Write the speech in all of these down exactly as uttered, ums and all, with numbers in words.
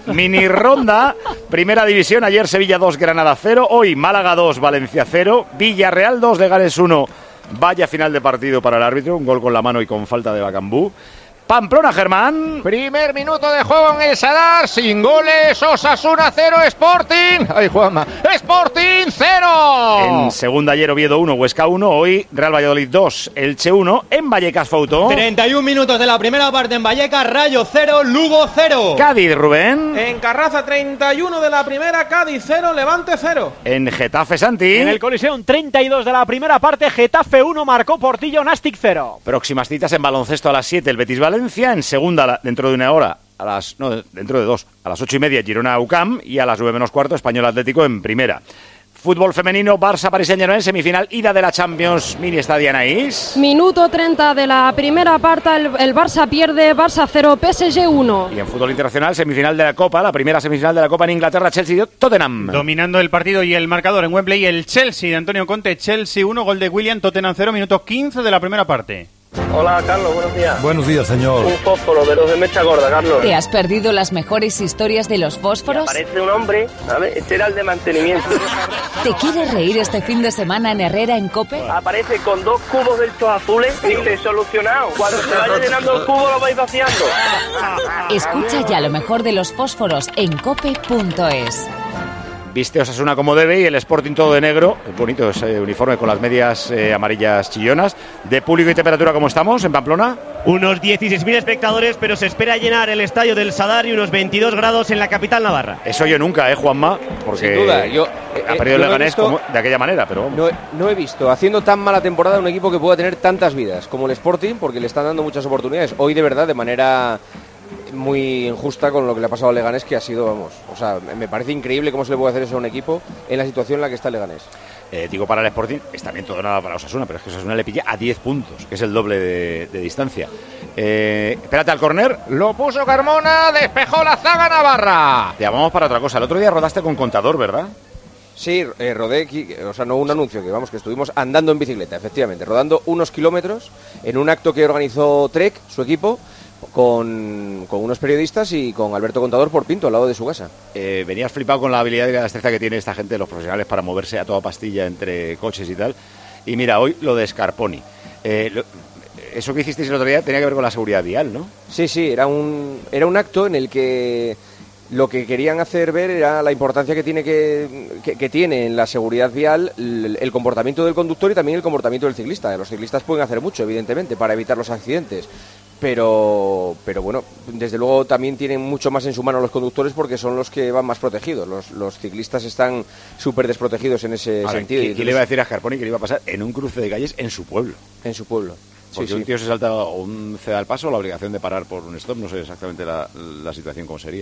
Mini ronda, primera división, ayer Sevilla dos, Granada cero, hoy Málaga dos, Valencia cero, Villarreal dos, Leganés uno, vaya final de partido para el árbitro, un gol con la mano y con falta de Bacambú. Pamplona, Germán. Primer minuto de juego en el Sadar, sin goles, Osasuna cero, Sporting. Ay, Juanma, Sporting cero. En segunda ayer Oviedo uno, Huesca uno, hoy Real Valladolid dos, Elche uno, en Vallecas, Fouto. treinta y un minutos de la primera parte en Vallecas, Rayo cero, Lugo cero. Cádiz, Rubén. En Carraza treinta y uno de la primera, Cádiz cero, Levante cero. En Getafe, Santi. En el Coliseum treinta y dos de la primera parte, Getafe uno, marcó Portillo, Nastic cero. Próximas citas en baloncesto a las siete, el Betis Valencia. En segunda, dentro de una hora, a las no, dentro de dos, a las ocho y media, Girona UCAM, y a las nueve menos cuarto, Español Atlético en primera. Fútbol femenino, Barça, Paris Saint-Germain, semifinal, ida de la Champions, mini estadio Anaís. Minuto treinta de la primera parte, el, el Barça pierde, Barça cero, P S G uno. Y en fútbol internacional, semifinal de la Copa, la primera semifinal de la Copa en Inglaterra, Chelsea-Tottenham. Dominando el partido y el marcador en Wembley, el Chelsea de Antonio Conte, Chelsea uno, gol de William, Tottenham cero, minuto quince de la primera parte. Hola, Carlos, buenos días. Buenos días, señor. Un fósforo de los de mecha gorda, Carlos. ¿Te has perdido las mejores historias de los fósforos? Y aparece un hombre, ¿sabes? Este era el de mantenimiento. ¿Te quieres reír este fin de semana en Herrera, en COPE? Aparece con dos cubos de estos azules y dice, solucionado. Cuando se vaya llenando el cubo lo vais vaciando. Escucha ya lo mejor de los fósforos en cope punto es. Viste Osasuna como debe y el Sporting todo de negro. Es bonito ese uniforme con las medias eh, amarillas chillonas. De público y temperatura, ¿cómo estamos en Pamplona? Unos dieciséis mil espectadores, pero se espera llenar el estadio del Sadar y unos veintidós grados en la capital navarra. Eso yo nunca, ¿eh, Juanma? Porque sin duda, yo, eh, ha perdido el Leganés como, de aquella manera, pero vamos. No, no he visto haciendo tan mala temporada un equipo que pueda tener tantas vidas como el Sporting, porque le están dando muchas oportunidades. Hoy, de verdad, de manera muy injusta con lo que le ha pasado al Leganés, que ha sido, vamos, o sea, me parece increíble cómo se le puede hacer eso a un equipo en la situación en la que está el Leganés. Eh, digo, para el Sporting es también todo nada para Osasuna, pero es que Osasuna le pilla a diez puntos, que es el doble de, de distancia. Eh, espérate al córner. Lo puso Carmona, despejó la zaga navarra. Te llamamos para otra cosa. El otro día rodaste con Contador, ¿verdad? Sí, eh, rodé, o sea, no un anuncio, que vamos, que estuvimos andando en bicicleta, efectivamente, rodando unos kilómetros en un acto que organizó Trek, su equipo, Con, con unos periodistas y con Alberto Contador por Pinto, al lado de su casa. Eh, venías flipado con la habilidad y la destreza que tiene esta gente, los profesionales, para moverse a toda pastilla entre coches y tal. Y mira, hoy lo de Scarponi. Eh, lo, eso que hicisteis el otro día tenía que ver con la seguridad vial, ¿no? Sí, sí, era un, era un acto en el que lo que querían hacer ver era la importancia que tiene, que, que, que tiene en la seguridad vial el, el comportamiento del conductor y también el comportamiento del ciclista. Los ciclistas pueden hacer mucho, evidentemente, para evitar los accidentes. Pero, pero bueno, desde luego también tienen mucho más en su mano los conductores porque son los que van más protegidos. Los, los ciclistas están súper desprotegidos en ese Ahora, sentido. ¿Qué, ¿qué le iba a decir a Scarponi que le iba a pasar en un cruce de calles en su pueblo? En su pueblo. Porque sí, un tío sí. se salta o un ceda al paso o la obligación de parar por un stop. No sé exactamente la, la situación cómo sería.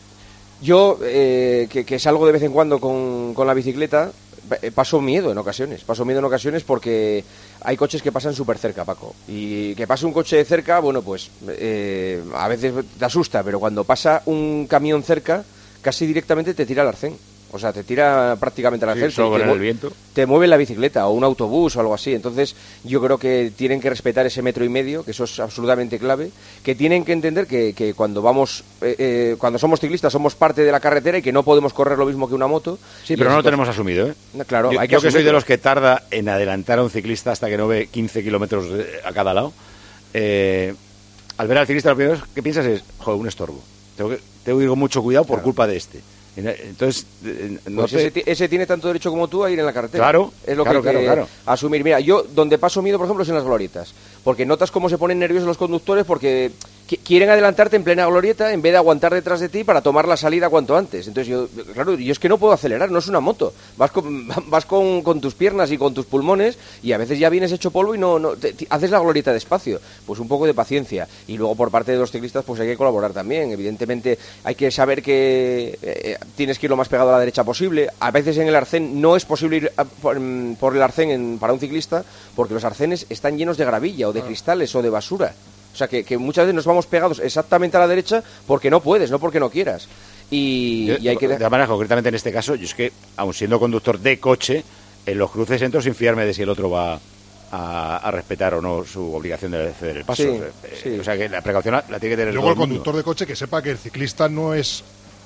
Yo, eh, que, que salgo de vez en cuando con, con la bicicleta, paso miedo en ocasiones. Paso miedo en ocasiones porque hay coches que pasan súper cerca, Paco. Y que pase un coche de cerca, bueno, pues eh, a veces te asusta, pero cuando pasa un camión cerca, casi directamente te tira al arcén. O sea, te tira prácticamente al sí, ascenso y te, el viento. te mueve la bicicleta o un autobús o algo así. Entonces yo creo que tienen que respetar ese metro y medio, que eso es absolutamente clave, que tienen que entender que, que cuando vamos eh, eh, cuando somos ciclistas somos parte de la carretera y que no podemos correr lo mismo que una moto. Sí, pero no lo tenemos asumido, ¿eh? Claro, yo, hay que yo que soy de los que que tarda en adelantar a un ciclista hasta que no ve quince kilómetros a cada lado. Eh, al ver al ciclista lo primero que piensas es, joder, un estorbo. Tengo que, tengo que ir con mucho cuidado por claro. culpa de este. Entonces, no pues te... ese, ese tiene tanto derecho como tú a ir en la carretera. Claro, es lo claro, que hay que claro, claro. asumir. Mira, yo donde paso miedo, por ejemplo, es en las glorietas, porque notas cómo se ponen nerviosos los conductores porque quieren adelantarte en plena glorieta en vez de aguantar detrás de ti para tomar la salida cuanto antes. Entonces yo, claro, yo es que no puedo acelerar, no es una moto. Vas con, vas con, con tus piernas y con tus pulmones y a veces ya vienes hecho polvo y no, no te, te, haces la glorieta despacio. Pues un poco de paciencia. Y luego por parte de los ciclistas pues hay que colaborar también. Evidentemente hay que saber que eh, tienes que ir lo más pegado a la derecha posible. A veces en el arcén no es posible ir a, por, por el arcén en, para un ciclista porque los arcenes están llenos de gravilla o de cristales o de basura. O sea, que, que muchas veces nos vamos pegados exactamente a la derecha porque no puedes, no porque no quieras. Y, yo, y hay que... De manera, concretamente en este caso, yo es que, aun siendo conductor de coche, en los cruces entro sin fiarme de si el otro va a, a respetar o no su obligación de ceder el paso. Sí, o, sea, sí. o sea, que la precaución la, la tiene que tener Luego todo el conductor mundo. de coche que sepa que el ciclista no es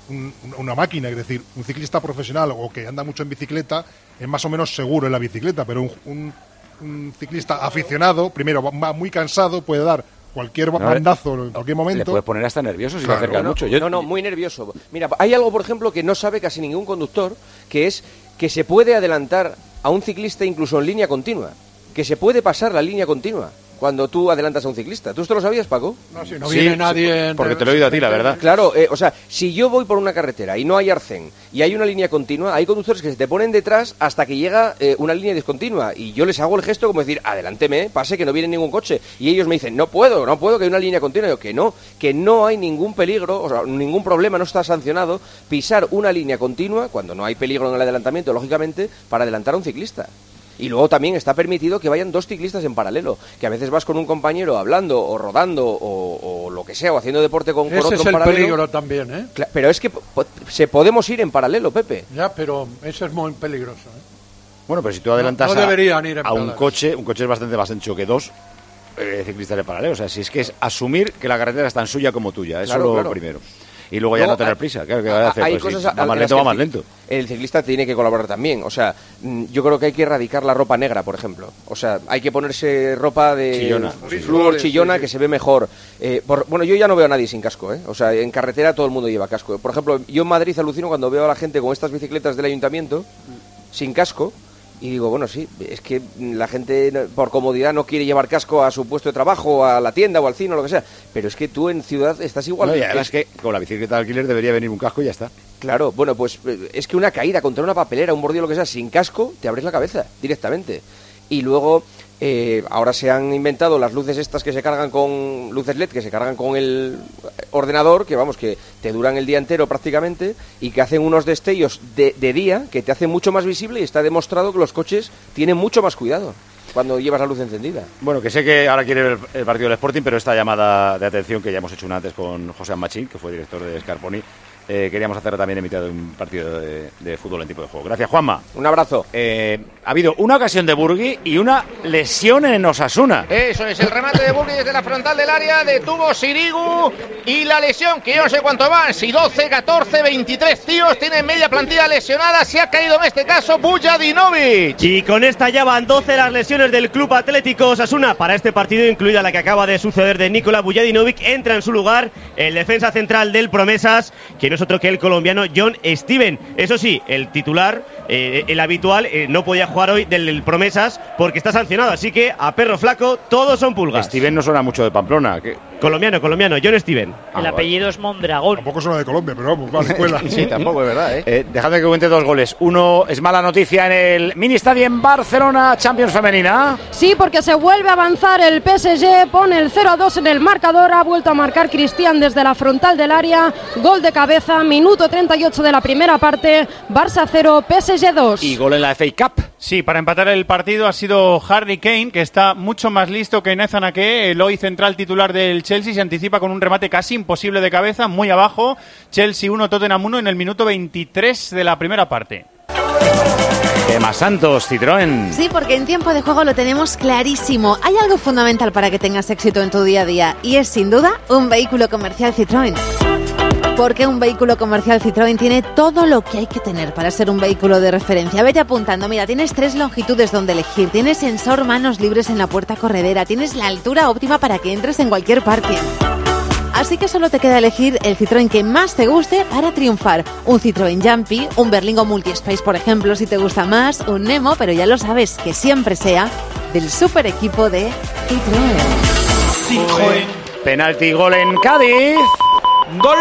un, una máquina, es decir, un ciclista profesional o que anda mucho en bicicleta es más o menos seguro en la bicicleta, pero un, un, un ciclista aficionado, primero va muy cansado, puede dar cualquier bandazo en cualquier momento. Le puedes poner hasta nervioso si claro, lo acercas no, mucho. Yo... No, no, muy nervioso. Mira, hay algo, por ejemplo, que no sabe casi ningún conductor, que es que se puede adelantar a un ciclista incluso en línea continua, que se puede pasar la línea continua cuando tú adelantas a un ciclista. ¿Tú esto lo sabías, Paco? No, si no viene sí, nadie... Porque te lo he oído a ti, la verdad. Claro, eh, o sea, si yo voy por una carretera y no hay arcén y hay una línea continua, hay conductores que se te ponen detrás hasta que llega eh, una línea discontinua y yo les hago el gesto como decir, adelánteme, pase que no viene ningún coche. Y ellos me dicen, no puedo, no puedo, que hay una línea continua. Y yo, que no, que no hay ningún peligro, o sea, ningún problema, no está sancionado pisar una línea continua, cuando no hay peligro en el adelantamiento, lógicamente, para adelantar a un ciclista. Y luego también está permitido que vayan dos ciclistas en paralelo, que a veces vas con un compañero hablando o rodando o, o lo que sea, o haciendo deporte con, con otro es en el paralelo. Peligro también, ¿eh? Claro, pero es que po- se podemos ir en paralelo, Pepe. Ya, pero eso es muy peligroso, ¿eh? Bueno, pero si tú adelantas no, no deberían ir en a, a un paralelo. coche, un coche es bastante más ancho que dos eh, ciclistas en paralelo. O sea, si es que es asumir que la carretera es tan suya como tuya, eso es claro, lo claro. primero. Y luego ya Luego, no tener prisa, claro, que va a hacer, hay pues, cosas si va más las lento, que va más el, lento. El ciclista tiene que colaborar también, o sea, yo creo que hay que erradicar la ropa negra, por ejemplo. O sea, hay que ponerse ropa de chillona, flúor, sí, chillona, sí, sí. que se ve mejor. Eh, por, bueno, yo ya no veo a nadie sin casco, ¿eh? O sea, en carretera todo el mundo lleva casco. Por ejemplo, yo en Madrid alucino cuando veo a la gente con estas bicicletas del ayuntamiento sin casco. Y digo, bueno, sí, es que la gente por comodidad no quiere llevar casco a su puesto de trabajo, a la tienda o al cine o lo que sea. Pero es que tú en ciudad estás igual. No, y además es que con la bicicleta de alquiler debería venir un casco y ya está. Claro, bueno, pues es que una caída contra una papelera, un bordillo, lo que sea, sin casco, te abres la cabeza directamente. Y luego, eh, ahora se han inventado las luces estas que se cargan con... luces L E D que se cargan con el ordenador, que vamos, que te duran el día entero prácticamente, y que hacen unos destellos de, de día que te hacen mucho más visible, y está demostrado que los coches tienen mucho más cuidado cuando llevas la luz encendida. Bueno, que sé que ahora quiere ver el partido del Sporting, pero esta llamada de atención que ya hemos hecho una antes con José Machín, que fue director de Scarponi, eh, queríamos hacerla también en mitad de un partido de, de fútbol en tipo de juego. Gracias, Juanma. Un abrazo. Eh, ha habido una ocasión de Burgui y una lesión en Osasuna. Eso es, el remate de Burgui desde la frontal del área, detuvo Sirigu y la lesión, que yo no sé cuánto van, si doce, catorce, veintitrés tíos, tienen media plantilla lesionada, se ha caído en este caso Bujadinovic. Y con esta ya van doce las lesiones del Club Atlético Osasuna para este partido, incluida la que acaba de suceder de Nikola Bujadinovic. Entra en su lugar el defensa central del Promesas, que no es otro que el colombiano John Steven. Eso sí, el titular, eh, el habitual, eh, no podía jugar hoy del, del Promesas porque está sancionado, así que a perro flaco todos son pulgas. Steven no suena mucho de Pamplona. ¿Qué? Colombiano, colombiano, John Steven. El ah, apellido vale. es Mondragón. Tampoco suena de Colombia, pero vamos, va a la escuela. Sí, tampoco es verdad, ¿eh? eh dejadme que cuente dos goles. Uno es mala noticia en el Mini Estadio en Barcelona, Champions Femenina. Sí, porque se vuelve a avanzar el P S G, pone el cero a dos en el marcador, ha vuelto a marcar Cristian desde la frontal del área, gol de cabeza, minuto treinta y ocho de la primera parte, Barça cero, P S G dos. Y gol en la F A Cup. Sí, para empatar el partido ha sido Harry Kane, que está mucho más listo que Nathan Ake, el hoy central titular del Chelsea, se anticipa con un remate casi imposible de cabeza, muy abajo. Chelsea uno, Tottenham uno en el minuto veintitrés de la primera parte. Emma Santos, Citroën. Sí, porque en tiempo de juego lo tenemos clarísimo. Hay algo fundamental para que tengas éxito en tu día a día y es sin duda un vehículo comercial Citroën. Porque un vehículo comercial Citroën tiene todo lo que hay que tener para ser un vehículo de referencia. Vete apuntando, mira, tienes tres longitudes donde elegir, tienes sensor manos libres en la puerta corredera, tienes la altura óptima para que entres en cualquier parking. Así que solo te queda elegir el Citroën que más te guste para triunfar. Un Citroën Jumpy, un Berlingo Multispace, por ejemplo, si te gusta más, un Nemo, pero ya lo sabes, que siempre sea del super equipo de Citroën. Citroën. Penalti, gol en Cádiz. Gol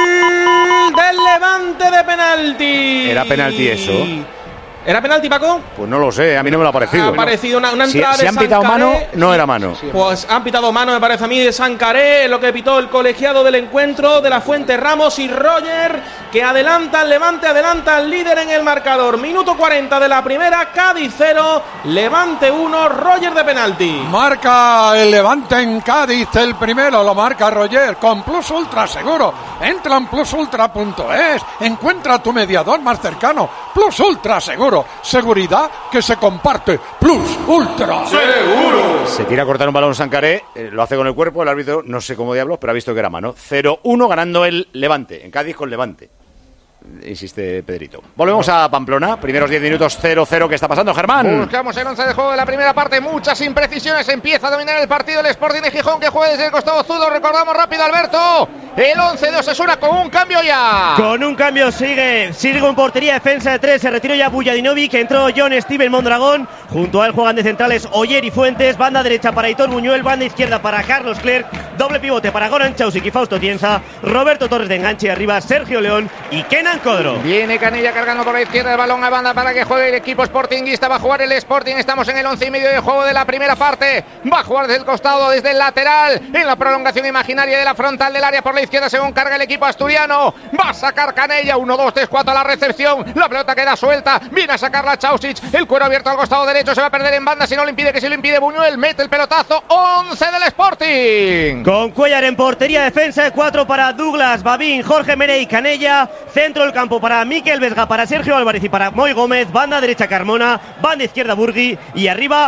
del Levante de penalti. ¿Era penalti eso? ¿Era penalti, Paco? Pues no lo sé, a mí no me lo ha parecido. Ha parecido una, una entrada si, de si han pitado Sancaré, mano, no era mano. Pues han pitado mano, me parece a mí, de Sancaré, lo que pitó el colegiado del encuentro, de la Fuente Ramos y Roger, que adelanta el Levante, adelanta el líder en el marcador. Minuto cuarenta de la primera, Cádiz cero, Levante uno, Roger de penalti. Marca el Levante en Cádiz, el primero lo marca Roger, con Plus Ultra seguro. Entra en plus ultra punto es, encuentra tu mediador más cercano. Plus Ultra seguro. Seguridad que se comparte. Plus Ultra seguro. Se tira a cortar un balón Sancaré, eh, lo hace con el cuerpo, el árbitro no sé cómo diablos, pero ha visto que era mano. cero uno ganando el Levante, en Cádiz con Levante. insiste Pedrito. Volvemos a Pamplona, primeros diez minutos cero cero. ¿Qué está pasando, Germán? Buscamos el once de juego de la primera parte, muchas imprecisiones, empieza a dominar el partido el Sporting de Gijón, que juega desde el costado zurdo. Recordamos rápido, Alberto, el once de Osasuna con un cambio ya. Con un cambio sigue, sigue con portería, defensa de tres, se retiró ya Bujadinovic, entró John Steven Mondragón, junto a él juegan de centrales Oyer y Fuentes, banda derecha para Aitor Buñuel, banda izquierda para Carlos Clerc, doble pivote para Goran Chausik y Fausto Tienza, Roberto Torres de enganche, arriba Sergio León y Kenan Codro. Viene Canella cargando por la izquierda, el balón a banda para que juegue el equipo sportinguista. Va a jugar el Sporting, estamos en el once y medio de juego de la primera parte. Va a jugar desde el costado, desde el lateral, en la prolongación imaginaria de la frontal del área por la izquierda según carga el equipo asturiano. Va a sacar Canella, uno, dos, tres, cuatro a la recepción, la pelota queda suelta, viene a sacarla Chausich, el cuero abierto al costado derecho, se va a perder en banda, si no lo impide, que si lo impide Buñuel, mete el pelotazo, once del Sporting. Con Cuellar en portería, defensa de cuatro para Douglas, Babín, Jorge Merey y Canella, centro del campo para Miquel Vesga, para Sergio Álvarez y para Moy Gómez, banda derecha Carmona, banda izquierda Burgui y arriba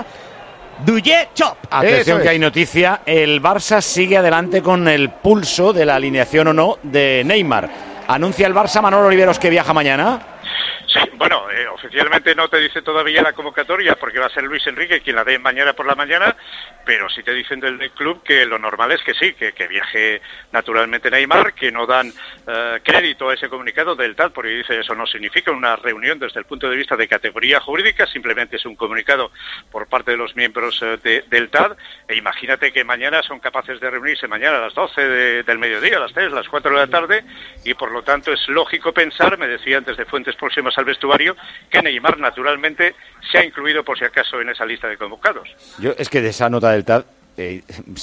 Duye Chop. Atención que hay noticia, el Barça sigue adelante con el pulso de la alineación o no de Neymar. Anuncia el Barça, Manolo Oliveros, que viaja mañana. Sí, bueno, eh, oficialmente no te dice todavía la convocatoria porque va a ser Luis Enrique quien la dé mañana por la mañana, pero sí te dicen del, del club que lo normal es que sí, que, que viaje naturalmente Neymar, que no dan uh, crédito a ese comunicado del T A D, porque dice eso no significa una reunión desde el punto de vista de categoría jurídica, simplemente es un comunicado por parte de los miembros uh, de, del T A D, e imagínate que mañana son capaces de reunirse mañana a las doce de, del mediodía, a las tres, a las cuatro de la tarde, y por lo tanto es lógico pensar, me decía antes de fuentes próximas al vestuario, que Neymar naturalmente se ha incluido por si acaso en esa lista de convocados. Yo es que de esa nota del T A D eh,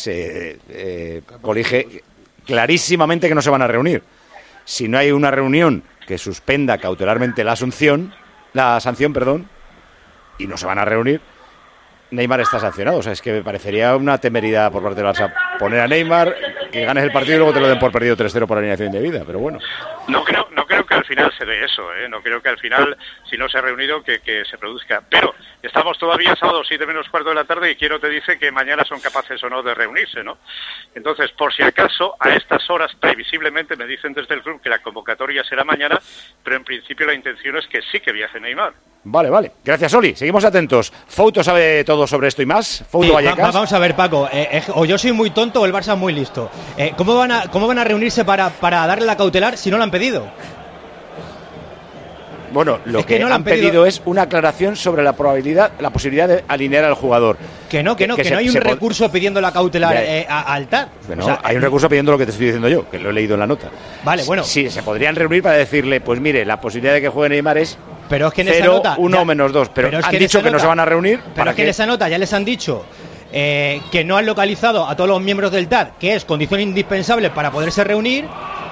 se eh, colige clarísimamente que no se van a reunir. Si no hay una reunión que suspenda cautelarmente la asunción, la sanción, perdón, y no se van a reunir, Neymar está sancionado. O sea, es que me parecería una temeridad por parte del Barça poner a Neymar, que ganes el partido y luego te lo den por perdido tres cero por alineación indebida, pero bueno. No creo, no creo que al final se dé eso, ¿eh? No creo que al final, si no se ha reunido, que, que se produzca. Pero estamos todavía sábado siete menos cuarto de la tarde y Quiero te dice que mañana son capaces o no de reunirse, ¿no? Entonces, por si acaso, a estas horas previsiblemente me dicen desde el club que la convocatoria será mañana, pero en principio la intención es que sí que viaje Neymar. Vale, vale. Gracias, Oli. Seguimos atentos. Fouto sabe todo sobre esto y más. Fouto sí, Vallecas. Va, vamos a ver, Paco. Eh, eh, o yo soy muy tonto o el Barça muy listo. Eh, ¿cómo, van a, ¿Cómo van a reunirse para, para darle la cautelar si no lo han pedido? Bueno, lo es que, que no han han pedido... pedido es una aclaración sobre la probabilidad, la posibilidad de alinear al jugador. Que no, que no, que, que, que se, no hay un recurso pod... pidiendo la cautelar eh, a, al T A D. Bueno, o sea, hay un recurso pidiendo lo que te estoy diciendo yo, que lo he leído en la nota. Vale, bueno. Sí, se podrían reunir para decirle, pues mire, la posibilidad de que juegue Neymar es pero es que en cero, esa nota, uno ya, menos dos. Pero, pero es han que dicho que nota, no se van a reunir. Pero para es que, que en esa nota ya les han dicho eh, que no han localizado a todos los miembros del T A D, que es condición indispensable para poderse reunir.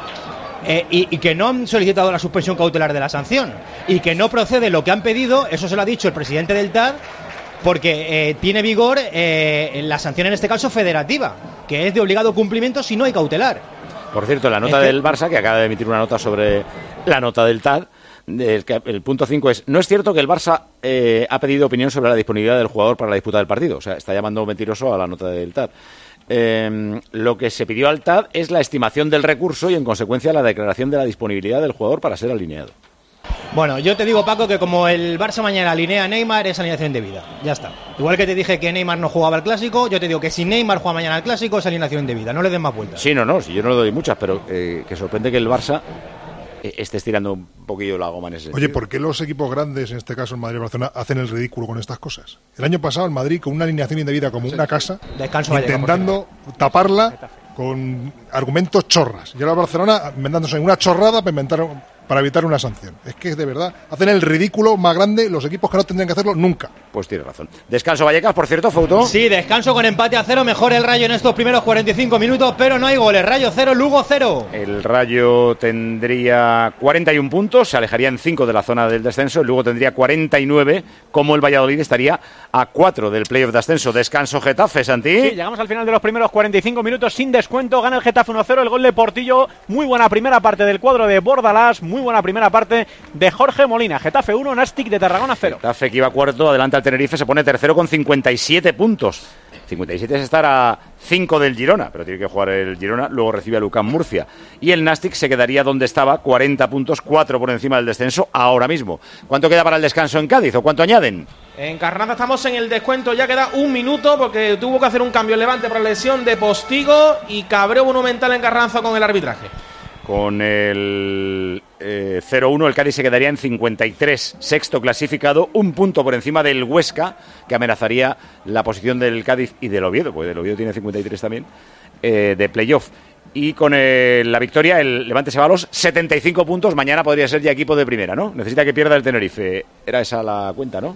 Eh, y, y que no han solicitado la suspensión cautelar de la sanción y que no procede lo que han pedido, eso se lo ha dicho el presidente del T A D, porque eh, tiene vigor eh, la sanción en este caso federativa, que es de obligado cumplimiento si no hay cautelar. Por cierto, la nota es del que... Barça, que acaba de emitir una nota sobre la nota del T A D, el, el punto cinco es, no es cierto que el Barça eh, ha pedido opinión sobre la disponibilidad del jugador para la disputa del partido, o sea, está llamando mentiroso a la nota del T A D. Eh, lo que se pidió al T A D es la estimación del recurso y en consecuencia la declaración de la disponibilidad del jugador para ser alineado. Bueno, yo te digo, Paco, que como el Barça mañana alinea a Neymar es alineación indebida, ya está. Igual que te dije que Neymar no jugaba al Clásico, yo te digo que si Neymar juega mañana al Clásico es alineación indebida, no le den más vueltas. Sí, no, no, si yo no le doy muchas, pero eh, que sorprende que el Barça esté estirando un poquillo la goma en ese sentido. Oye, ¿por qué los equipos grandes, en este caso el Madrid y Barcelona, hacen el ridículo con estas cosas? El año pasado el Madrid, con una alineación indebida como una casa, Descanso intentando taparla con argumentos chorras. Y ahora Barcelona inventándose una chorrada para inventar, para evitar una sanción. Es que de verdad hacen el ridículo más grande los equipos que no tendrían que hacerlo nunca. Pues tiene razón. Descanso Vallecas, por cierto, Fouto. Sí, descanso con empate a cero, mejor el Rayo en estos primeros cuarenta y cinco minutos, pero no hay goles. Rayo cero, Lugo cero. El Rayo tendría cuarenta y uno puntos, se alejaría en cinco de la zona del descenso, el Lugo tendría cuarenta y nueve, como el Valladolid estaría a cuatro del playoff de ascenso. Descanso Getafe, Santi. Sí, llegamos al final de los primeros cuarenta y cinco minutos sin descuento, gana el Getafe uno cero, el gol de Portillo, muy buena primera parte del cuadro de Bordalás, muy buena primera parte de Jorge Molina. Getafe uno, Nastic de Tarragona cero. Getafe que iba cuarto, adelanta al Tenerife, se pone tercero con cincuenta y siete puntos. cincuenta y siete es estar a cinco del Girona, pero tiene que jugar el Girona, luego recibe al U C A M Murcia. Y el Nàstic se quedaría donde estaba, cuarenta puntos, cuatro por encima del descenso ahora mismo. ¿Cuánto queda para el descanso en Cádiz o cuánto añaden? En Carranza estamos en el descuento, ya queda un minuto porque tuvo que hacer un cambio en Levante por lesión de Postigo y cabreo monumental en Carranza con el arbitraje. Con el eh, cero uno el Cádiz se quedaría en cincuenta y tres, sexto clasificado, un punto por encima del Huesca, que amenazaría la posición del Cádiz y del Oviedo, porque el Oviedo tiene cincuenta y tres también, eh, de playoff. Y con el, la victoria el Levante se va a los setenta y cinco puntos, mañana podría ser ya equipo de primera, ¿no? Necesita que pierda el Tenerife, era esa la cuenta, ¿no?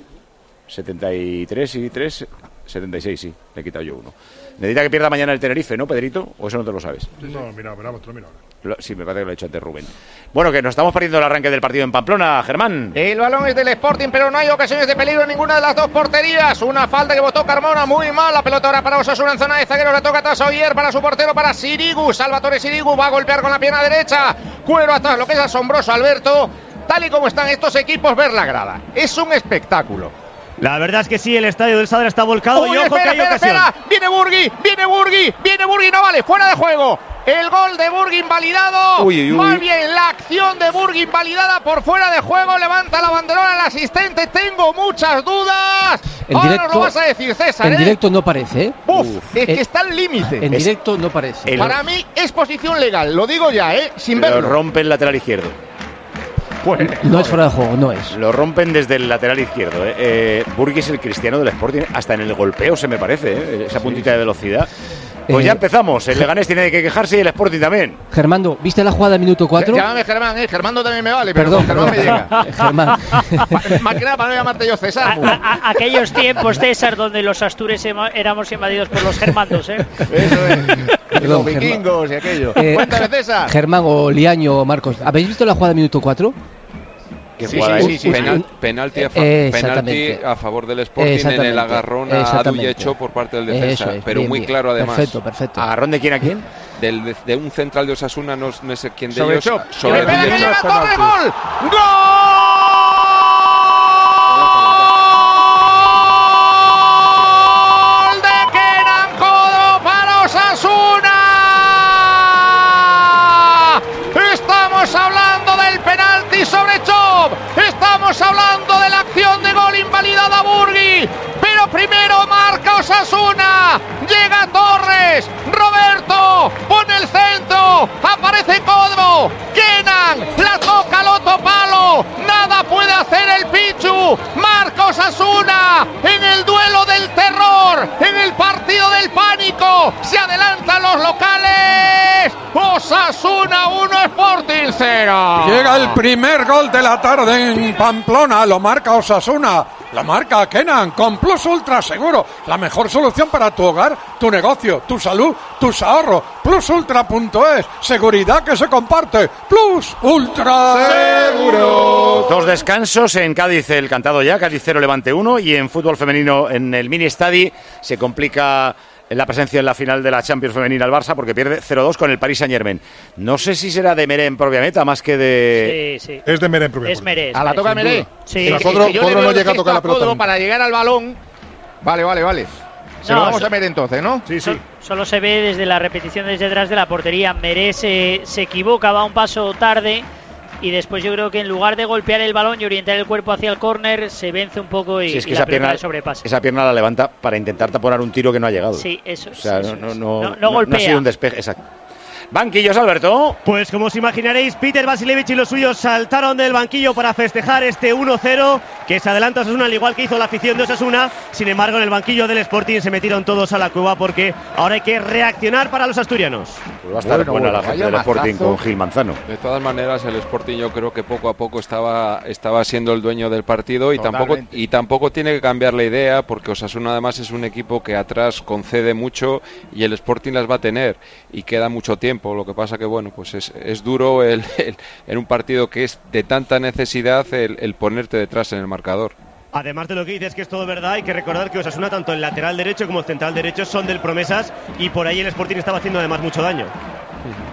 setenta y tres y tres, setenta y seis, sí, le he quitado yo uno. Necesita que pierda mañana el Tenerife, ¿no, Pedrito? ¿O eso no te lo sabes? No, mira, mira, te lo miro ahora. Lo, sí, me parece que lo ha hecho antes Rubén. Bueno, que nos estamos perdiendo el arranque del partido en Pamplona, Germán. El balón es del Sporting, pero no hay ocasiones de peligro en ninguna de las dos porterías. Una falta que votó Carmona, muy mal. La pelota ahora para Osasuna en zona de zagueros. Le toca a Tasoyer para su portero, para Sirigu. Salvatore Sirigu va a golpear con la pierna derecha. Cuero atrás, lo que es asombroso, Alberto. Tal y como están estos equipos, ver la grada. Es un espectáculo. La verdad es que sí, el estadio del Sadra está volcado. Uy, y ojo espera, que hay espera, ocasión. espera. Viene Burgui, viene Burgui, viene Burgui, no vale, fuera de juego. El gol de Burgui invalidado. Uy, uy, uy. Más bien la acción de Burgui invalidada por fuera de juego. Levanta la banderola el asistente. Tengo muchas dudas. En Ahora directo, nos lo vas a decir, César. En ¿eh? directo no parece, ¿eh? Uf, Uf. es que En- está al límite. En Es- directo no parece. el- Para mí es posición legal, lo digo ya, ¿eh? Sin Lo verlo. rompe el lateral izquierdo. Pues, No es fuera de juego, no es. Lo rompen desde el lateral izquierdo. ¿eh? Eh, Burgui es el cristiano del Sporting, hasta en el golpeo se me parece, ¿eh? Esa puntita de velocidad. Pues Eh, ya empezamos. El Leganés tiene que quejarse y el Sporting también. Germando, ¿viste la jugada del minuto cuatro? Llámame Germán, ¿eh? Germando también me vale, pero Perdón, con Germán me perdón. llega. Germán. Más que nada para no llamarte yo César. A- a- aquellos tiempos, César, donde los astures ema- éramos invadidos por los germandos, ¿eh? Eso es. Perdón, Los vikingos y aquello. Eh, Cuéntame, César. Germán o Liaño o Marcos, ¿habéis visto la jugada del minuto cuatro? ¿Qué Sí, jugada sí, es? sí, sí. Penal- un- penalti, a fa- Eh, penalti exactamente. a favor del Sporting en Exactamente. el agarrón a Exactamente. Aduyecho por parte del defensa, Eso es, pero bien, muy bien. claro además. Perfecto, perfecto. ¿Agarrón de quién a quién? Del, de, de un central de Osasuna, no, no sé quién de Sobre ellos. Chop. sobre Espera, que Aduyecho. llega Torre, gol. ¡Gol de Kenan Codro para Osasuna! Estamos hablando del penalti sobre Chop. Estamos hablando de la acción de gol invalidada a Burgui. Pero primero marca Osasuna. Llega Torres. Roberto pone el centro. Aparece Codro. Kenan la toca al otro palo. Nada puede hacer el Pichu. Marca Osasuna en el duelo del terror. En el partido del pánico. Se adelantan los locales. Osasuna uno, Sporting cero. Llega el primer gol de la tarde en Pamplona, lo marca Osasuna, lo marca Kenan, con Plus Ultra Seguro, la mejor solución para tu hogar, tu negocio, tu salud, tus ahorros. plus ultra punto es, seguridad que se comparte. Plus Ultra Seguro. Dos descansos en Cádiz, el cantado ya, Cádiz cero, Levante uno, y en fútbol femenino en el Mini Estadi se complica la presencia en la final de la Champions femenina al Barça porque pierde cero dos con el Paris Saint-Germain. No sé si será de Meré en propia meta más que de... Sí, sí. Es de Meré en propia Es Meré. A la toca Meré. Sí. Pero Es Codro- que yo Codro le veo no el llega a gesto tocar la pelota Codro nunca. para llegar al balón. Vale, vale, vale. Se No, lo vamos so- a ver entonces, ¿no? Sí, sí. Sol- Solo se ve desde la repetición desde detrás de la portería. Meré se, se equivoca, va un paso tarde y después yo creo que en lugar de golpear el balón y orientar el cuerpo hacia el córner, se vence un poco y, Sí, es que y esa la pelota pierna, le sobrepasa. esa pierna la levanta para intentar taponar un tiro que no ha llegado. Sí, eso O sea, es, no, eso no, es. no, No- no no golpea. ha sido un despeje, exacto. Banquillos, Alberto. Pues como os imaginaréis, Peter Vasilevich y los suyos saltaron del banquillo para festejar este uno cero que se adelanta Osasuna al igual que hizo la afición de Osasuna. Sin embargo, en el banquillo del Sporting se metieron todos a la cueva porque ahora hay que reaccionar para los asturianos. Pues va a estar Bueno, buena bueno, la gente vaya del Sporting mazazo. con Gil Manzano. De todas maneras, el Sporting yo creo que poco a poco estaba, estaba siendo el dueño del partido y tampoco, Totalmente. y tampoco tiene que cambiar la idea porque Osasuna además es un equipo que atrás concede mucho y el Sporting las va a tener y queda mucho tiempo. Lo que pasa que bueno, pues es, es duro el, el- en un partido que es de tanta necesidad el, el ponerte detrás en el marcador. Además de lo que dices que es todo verdad, hay que recordar que Osasuna tanto el lateral derecho como el central derecho son del Promesas y por ahí el Sporting estaba haciendo además mucho daño.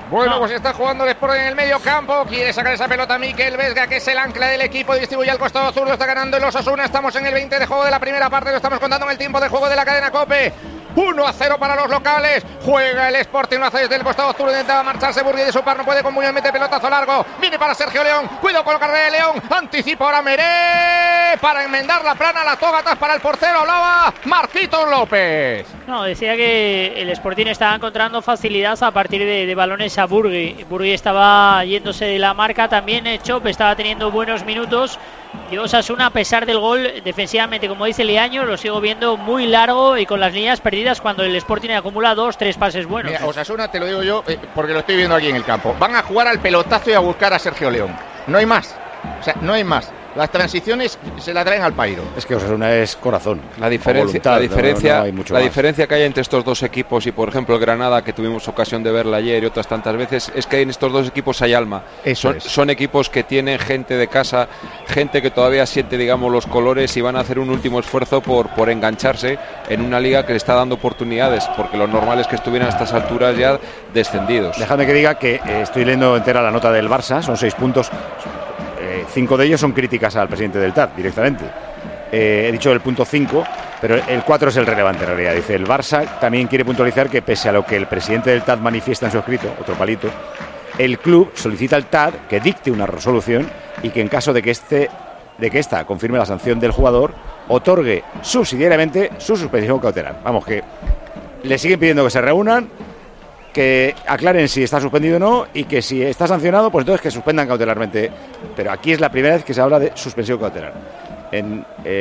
Bueno, No. pues está jugando el Sporting en el medio campo. Quiere sacar esa pelota Mikel Vesga, que es el ancla del equipo. Distribuye al costado zurdo. Está ganando el Osasuna. Estamos en el veinte de juego de la primera parte. Lo estamos contando en el tiempo de juego de la cadena COPE. uno a cero para los locales. Juega el Sporting. Lo hace desde el costado zurdo. Intentaba marcharse Burgui de su par. No puede con Muñoz. Mete pelotazo largo. Viene para Sergio León. Cuidado con la carrera de León. Anticipa ahora Meré. Para enmendar la plana. La togatas para el portero. Hablaba Marquitos López. No, decía que el Sporting estaba encontrando facilidad a partir de, de balones a Burgui. Burgui estaba yéndose de la marca. También Chop estaba teniendo buenos minutos. Y Osasuna, a pesar del gol, defensivamente, como dice Leaño, lo sigo viendo muy largo y con las líneas perdidas cuando el Sporting acumula dos, tres pases buenos. Mira, Osasuna, te lo digo yo, eh, porque lo estoy viendo aquí en el campo. Van a jugar al pelotazo y a buscar a Sergio León. No hay más. O sea, no hay más. Las transiciones se la traen al pairo. Es que Osasuna es corazón. La diferencia, voluntad, la diferencia, no, no hay mucho la más. diferencia que hay entre estos dos equipos y, por ejemplo, el Granada, que tuvimos ocasión de verla ayer y otras tantas veces, es que en estos dos equipos hay alma. Eso son, es. son equipos que tienen gente de casa, gente que todavía siente, digamos, los colores y van a hacer un último esfuerzo por, por engancharse en una liga que le está dando oportunidades, porque lo normal es que estuvieran a estas alturas ya descendidos. Dejadme que diga que eh, estoy leyendo entera la nota del Barça, son seis puntos. Eh, cinco de ellos son críticas al presidente del T A D directamente. Eh, he dicho el punto cinco, pero el cuatro es el relevante en realidad. Dice, el Barça también quiere puntualizar que pese a lo que el presidente del T A D manifiesta en su escrito, otro palito, el club solicita al T A D que dicte una resolución y que en caso de que este de que esta confirme la sanción del jugador, otorgue subsidiariamente su suspensión cautelar. Vamos, que le siguen pidiendo que se reúnan, que aclaren si está suspendido o no, y que si está sancionado, pues entonces que suspendan cautelarmente. Pero aquí es la primera vez que se habla de suspensión cautelar. En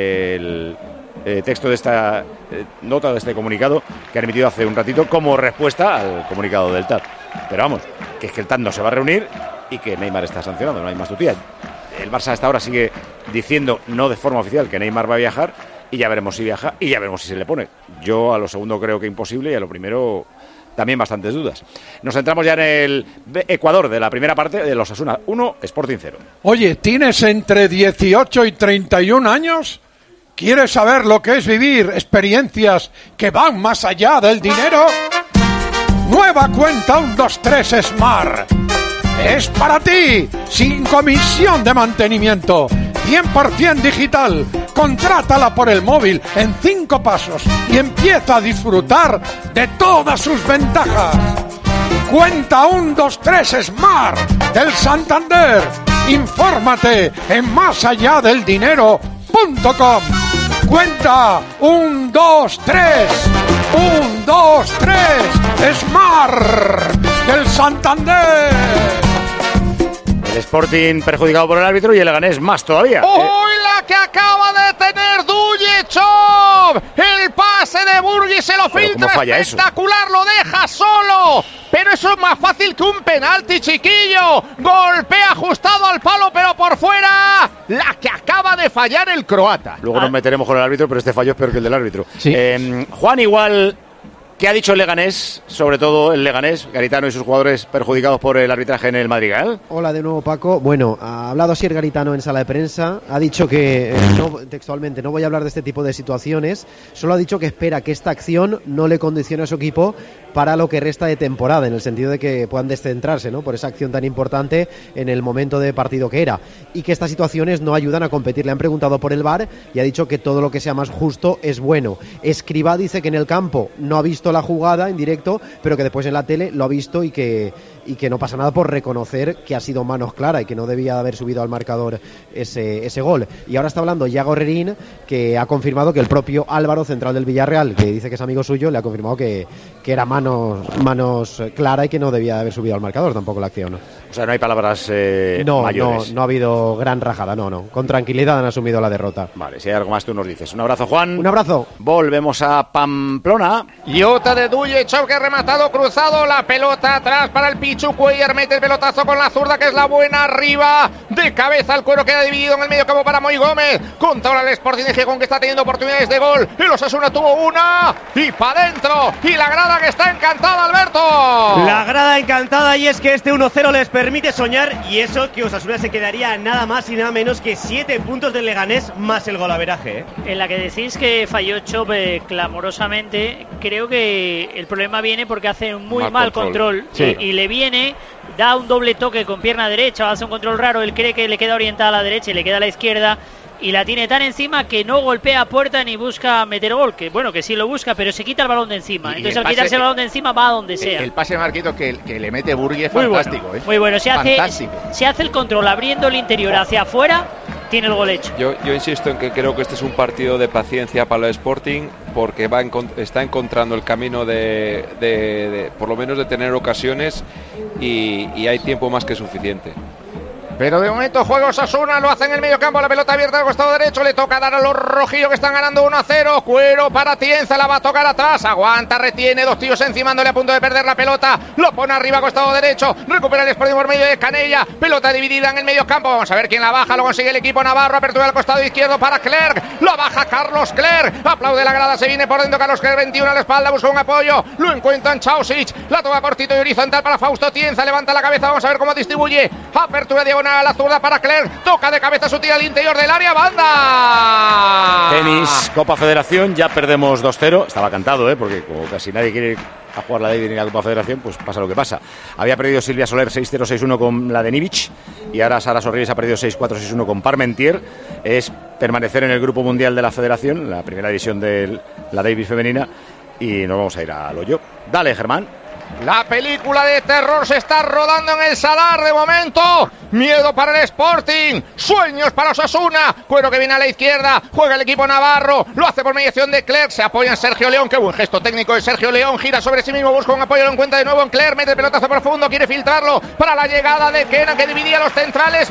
el eh, texto de esta eh, nota, de este comunicado que han emitido hace un ratito como respuesta al comunicado del T A D. Pero vamos, que es que el T A D no se va a reunir y que Neymar está sancionado, no hay más tutía. El Barça hasta ahora sigue diciendo, no de forma oficial, que Neymar va a viajar, y ya veremos si viaja y ya veremos si se le pone. Yo a lo segundo creo que imposible y a lo primero también bastantes dudas. Nos centramos ya en el Ecuador de la primera parte de los Osasuna uno, Sporting cero. Oye, ¿tienes entre dieciocho y treinta y un años? ¿Quieres saber lo que es vivir experiencias que van más allá del dinero? Nueva cuenta uno dos tres Smart. Es para ti, sin comisión de mantenimiento, cien por ciento digital. Contrátala por el móvil en cinco pasos y empieza a disfrutar de todas sus ventajas. Cuenta uno dos tres Smart del Santander. Infórmate en más allá del dinero punto com. Cuenta uno dos tres. uno dos tres Smart del Santander. El Sporting perjudicado por el árbitro y el Leganés más todavía. ¡Uy, la que acaba de tener Duyechov! El pase de Burgui se lo Pero filtra, ¿cómo falla eso? espectacular, lo deja solo. Pero eso es más fácil que un penalti, chiquillo. Golpea ajustado al palo, pero por fuera. La que acaba de fallar el croata. Luego Ah. nos meteremos con el árbitro, pero este fallo es peor que el del árbitro. Sí. Eh, Juan, igual, ¿qué ha dicho el Leganés? Sobre todo el Leganés, Garitano y sus jugadores perjudicados por el arbitraje en el Madrigal. Hola de nuevo, Paco. Bueno, ha hablado Asier Garitano en sala de prensa. Ha dicho que, eh, no, textualmente, no voy a hablar de este tipo de situaciones. Solo ha dicho que espera que esta acción no le condicione a su equipo para lo que resta de temporada, en el sentido de que puedan descentrarse, ¿no?, por esa acción tan importante en el momento de partido que era, y que estas situaciones no ayudan a competir. Le han preguntado por el V A R y ha dicho que todo lo que sea más justo es bueno. Escribá dice que en el campo no ha visto la jugada en directo, pero que después en la tele lo ha visto y que, y que no pasa nada por reconocer que ha sido manos clara y que no debía haber subido al marcador ese, ese gol. Y ahora está hablando Yago Herrerín, que ha confirmado que el propio Álvaro, central del Villarreal, que dice que es amigo suyo, le ha confirmado que, que era manos, manos clara y que no debía haber subido al marcador tampoco la acción. O sea, no hay palabras eh, no, mayores. no, no ha habido gran rajada, no, no. Con tranquilidad han asumido la derrota. Vale, si hay algo más tú nos dices. Un abrazo, Juan. Un abrazo. Volvemos a Pamplona. Y otra de Duyechov, que ha rematado cruzado, la pelota atrás para el Pichu Cuellar, mete el pelotazo con la zurda, que es la buena, arriba, de cabeza el cuero, queda dividido en el medio campo para Moy Gómez, contra ahora el Sporting de Gijón, que está teniendo oportunidades de gol, el Osasuna tuvo una, y para adentro, y la grada que está encantada, Alberto. La grada encantada, y es que este uno cero les permite soñar, y eso que Osasuna se quedaría a nada más y nada menos que siete puntos del Leganés más el golaveraje, ¿eh? En la que decís que falló Chop eh, clamorosamente, creo que el problema viene porque hace un muy Mal mal control. control, Sí. y, y le vi viene, da un doble toque con pierna derecha, hace un control raro, él cree que le queda orientada a la derecha y le queda a la izquierda, y la tiene tan encima que no golpea puerta ni busca meter gol, que bueno, que sí lo busca, pero se quita el balón de encima. Y Entonces el al pase, quitarse el balón de encima va a donde sea. El, el pase Marquito que, que le mete Burgui es muy fantástico. Bueno, ¿eh? muy bueno, se hace, fantástico. se hace el control abriendo el interior hacia afuera, tiene el gol hecho. Yo, yo insisto en que creo que este es un partido de paciencia para el Sporting, porque va encont- está encontrando el camino de, de, de, por lo menos de tener ocasiones, y, y hay tiempo más que suficiente. Pero de momento juega Osasuna, lo hace en el medio campo, la pelota abierta al costado derecho, le toca dar a los rojillos que están ganando uno a cero, Cuero para Tienza, la va a tocar atrás, aguanta, retiene, dos tíos encimándole a punto de perder la pelota, lo pone arriba costado derecho, recupera el Sporting por medio de Canella, pelota dividida en el medio campo, vamos a ver quién la baja, lo consigue el equipo navarro, apertura al costado izquierdo para Clerc, la baja Carlos Clerc, aplaude la grada, se viene por dentro Carlos Clerc, veintiuno a la espalda, busca un apoyo, lo encuentra en Chausic, la toca cortito y horizontal para Fausto Tienza, levanta la cabeza, vamos a ver cómo distribuye, apertura diagonal a la zurda para Clerc, toca de cabeza su tira al interior del área, banda. Tenis, Copa Federación, ya perdemos dos cero, estaba cantado, ¿eh? Porque como casi nadie quiere a jugar la David ni la Copa Federación, pues pasa lo que pasa. Había perdido Silvia Soler seis cero seis uno con la de Nivic, y ahora Sara Sorribes ha perdido seis cuatro seis uno con Parmentier. Es permanecer en el Grupo Mundial de la Federación, la primera división de la Davis femenina, y nos vamos a ir al hoyo. Dale, Germán. La película de terror se está rodando en el Sadar de momento. Miedo para el Sporting, sueños para Osasuna. Cuero que viene a la izquierda, juega el equipo navarro, lo hace por mediación de Clerc, se apoya en Sergio León, qué buen gesto técnico de Sergio León, gira sobre sí mismo, busca un apoyo, lo encuentra de nuevo en Clerc, mete el pelotazo profundo, quiere filtrarlo para la llegada de Kenan que dividía los centrales,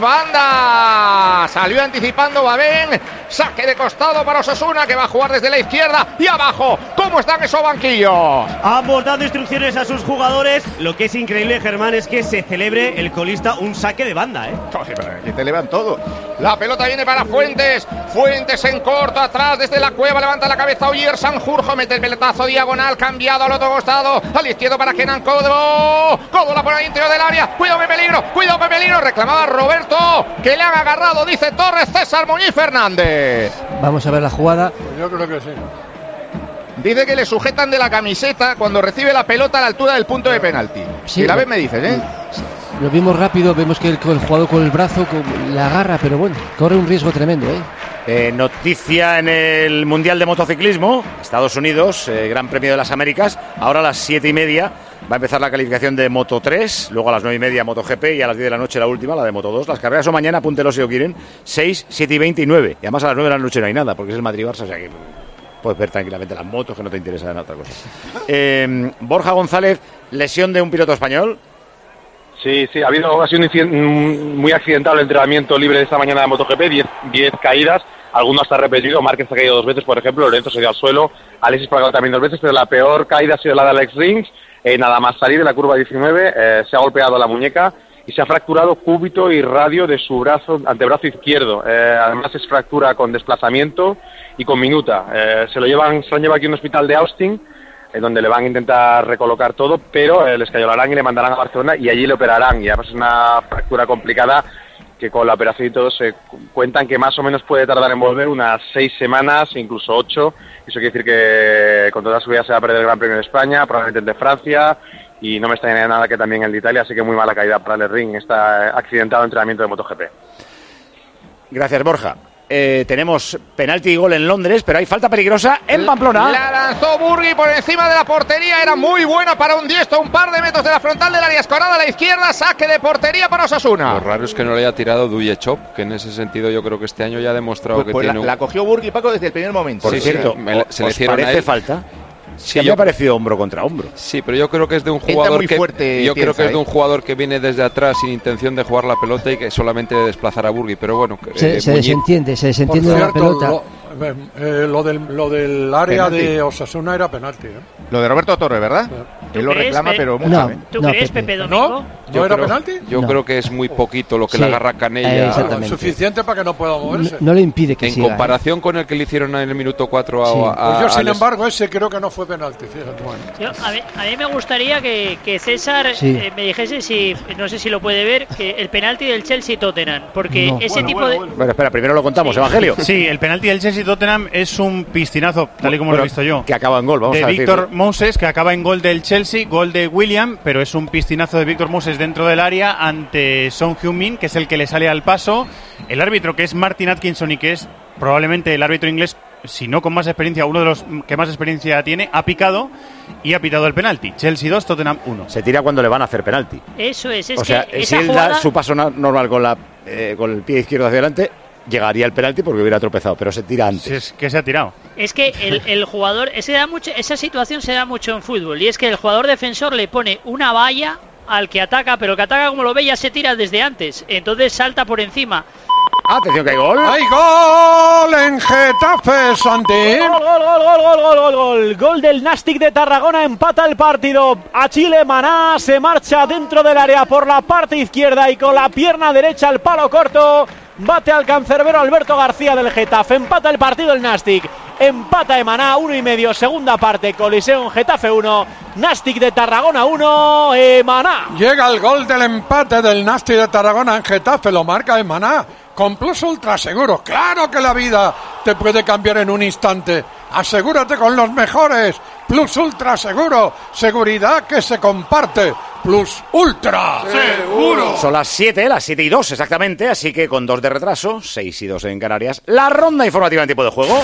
banda, salió anticipando Babén, saque de costado para Osasuna que va a jugar desde la izquierda y abajo. ¿Cómo están esos banquillos? Ambos dando instrucciones a sus jugadores. Lo que es increíble, Germán, es que se celebre el colista un saque de banda, ¿eh? Que te elevan todo. La pelota viene para Fuentes. Fuentes en corto, atrás desde la cueva, levanta la cabeza Oyer Sanjurjo, mete el pelotazo diagonal, cambiado al otro costado, al izquierdo para Kenan Codo. Codo la pone al interior del área. Cuidado que peligro, cuidado que peligro. Reclamaba Roberto que le han agarrado, dice Torres. César Muñiz Fernández. Vamos a ver la jugada. Yo creo que sí. Dice que le sujetan de la camiseta cuando recibe la pelota a la altura del punto de penalti. Sí, y la lo, vez me dices, ¿eh? Lo vimos rápido, vemos que el, el jugador con el brazo con, la agarra, pero bueno, corre un riesgo tremendo, ¿eh? Eh, noticia en el Mundial de Motociclismo, Estados Unidos, eh, Gran Premio de las Américas. Ahora a las siete y media va a empezar la calificación de Moto tres, luego a las nueve y media MotoGP y a las diez de la noche la última, la de Moto dos. Las carreras son mañana, apúntelo si lo quieren, seis, siete y veinte y nueve. Y además a las nueve de la noche no hay nada, porque es el Madrid-Barça, o sea que puedes ver tranquilamente las motos, que no te interesa en otra cosa. Eh, Borja González, lesión de un piloto español. Sí, sí, ha habido ha sido un incidente muy accidentado el entrenamiento libre de esta mañana de MotoGP, diez caídas, algunos hasta repetido, Márquez ha caído dos veces, por ejemplo, Lorenzo se dio al suelo, Alexis Pagano también dos veces, pero la peor caída ha sido la de Alex Rins, eh, nada más salir de la curva diecinueve, eh, se ha golpeado la muñeca y se ha fracturado cúbito y radio de su brazo, antebrazo izquierdo, eh, además es fractura con desplazamiento y con minuta, eh, se lo llevan, se lo han llevado aquí a un hospital de Austin, eh, donde le van a intentar recolocar todo, pero eh, les cayolarán y le mandarán a Barcelona y allí le operarán, y además es una fractura complicada que con la operación y todo se cuentan que más o menos puede tardar en volver unas seis semanas, incluso ocho, eso quiere decir que con toda seguridad se va a perder el Gran Premio de España, probablemente el de Francia, y no me extrañaría nada que también el de Italia, así que muy mala caída para el ring, está accidentado entrenamiento de MotoGP. Gracias, Borja. Eh, tenemos penalti y gol en Londres, pero hay falta peligrosa en Pamplona. La lanzó Burgui por encima de la portería, era muy buena para un diestro, un par de metros de la frontal del área escorada a la izquierda, saque de portería para Osasuna. Lo raro es que no le haya tirado Duyechov, que en ese sentido yo creo que este año ya ha demostrado pues, que pues tiene la, un... la cogió Burgui, Paco, desde el primer momento. Por sí, cierto, sí, me, se le hicieron parece a él. falta. Sí, Sí, a mí yo... me ha parecido hombro contra hombro. Sí, pero yo creo que es de un Entra jugador muy que fuerte, yo piensa, creo que es de ¿eh? un jugador que viene desde atrás sin intención de jugar la pelota y que solamente de desplazar a Burgui, pero bueno, se, eh, se Muñiz... desentiende, se desentiende Por de la cierto, pelota. Lo, eh, eh, lo, del, lo del área Penalti. de Osasuna era penalti, ¿eh? Lo de Roberto Torres, ¿verdad? Él lo crees, reclama, Pe- pero mucho, No. ¿eh? ¿Tú No, crees, Pepe. Pepe Domingo? ¿No? Yo ¿No era creo, penalti? Yo No. creo que es muy poquito lo que Sí. le agarra Eh, Canella. exactamente. Suficiente para que no pueda moverse. No, no le impide que En siga, comparación con el que le hicieron en el minuto cuatro a, Sí. a- Pues yo, a sin Alex- embargo, ese creo que no fue penalti, fíjate. Bueno. Yo, a, mí, a mí me gustaría que, que César Sí. eh, me dijese si, no sé si lo puede ver, que el penalti del Chelsea-Tottenham, porque No. ese Bueno, tipo bueno, de... bueno. Bueno, espera, primero lo contamos, Sí. Evangelio. Sí, el penalti del Chelsea-Tottenham es un piscinazo, tal y como Bueno, lo he visto yo. Que acaba en gol, vamos de a Víctor decirlo. Moses, que acaba en gol del Chelsea. Chelsea, gol de William, pero es un piscinazo de Víctor Moses dentro del área ante Son Heung-min, que es el que le sale al paso. El árbitro, que es Martin Atkinson y que es probablemente el árbitro inglés, si no con más experiencia, uno de los que más experiencia tiene, ha picado y ha pitado el penalti. Chelsea dos, Tottenham uno. Se tira cuando le van a hacer penalti. Eso es, es o que sea, esa si él jugada... da su paso na- normal con, la, eh, con el pie izquierdo hacia adelante, llegaría el penalti porque hubiera tropezado, pero se tira antes. Es que se ha tirado. Es que el, el jugador, ese da mucho, esa situación se da mucho en fútbol, y es que el jugador defensor le pone una valla al que ataca, pero el que ataca, como lo ve, ya se tira desde antes, entonces salta por encima. Atención que hay gol. ¡Hay gol en Getafe, Santi! Gol, gol, gol, gol, gol, gol, gol, gol. Gol del Nastic de Tarragona, empata el partido. A Chile Maná se marcha dentro del área por la parte izquierda y con la pierna derecha al palo corto. Bate al cancerbero Alberto García del Getafe. Empata el partido el Nastic. Empata Emaná, uno y medio, segunda parte. Coliseo en Getafe uno. Nastic de Tarragona uno. Emaná. Llega el gol del empate del Nastic de Tarragona en Getafe. Lo marca Emaná. Con Plus Ultra Seguro. Claro que la vida te puede cambiar en un instante. Asegúrate con los mejores. Plus Ultra Seguro. Seguridad que se comparte. Plus Ultra Seguro. Son las siete, las siete y dos exactamente, así que con dos de retraso, seis y dos en Canarias, la ronda informativa en tiempo de juego.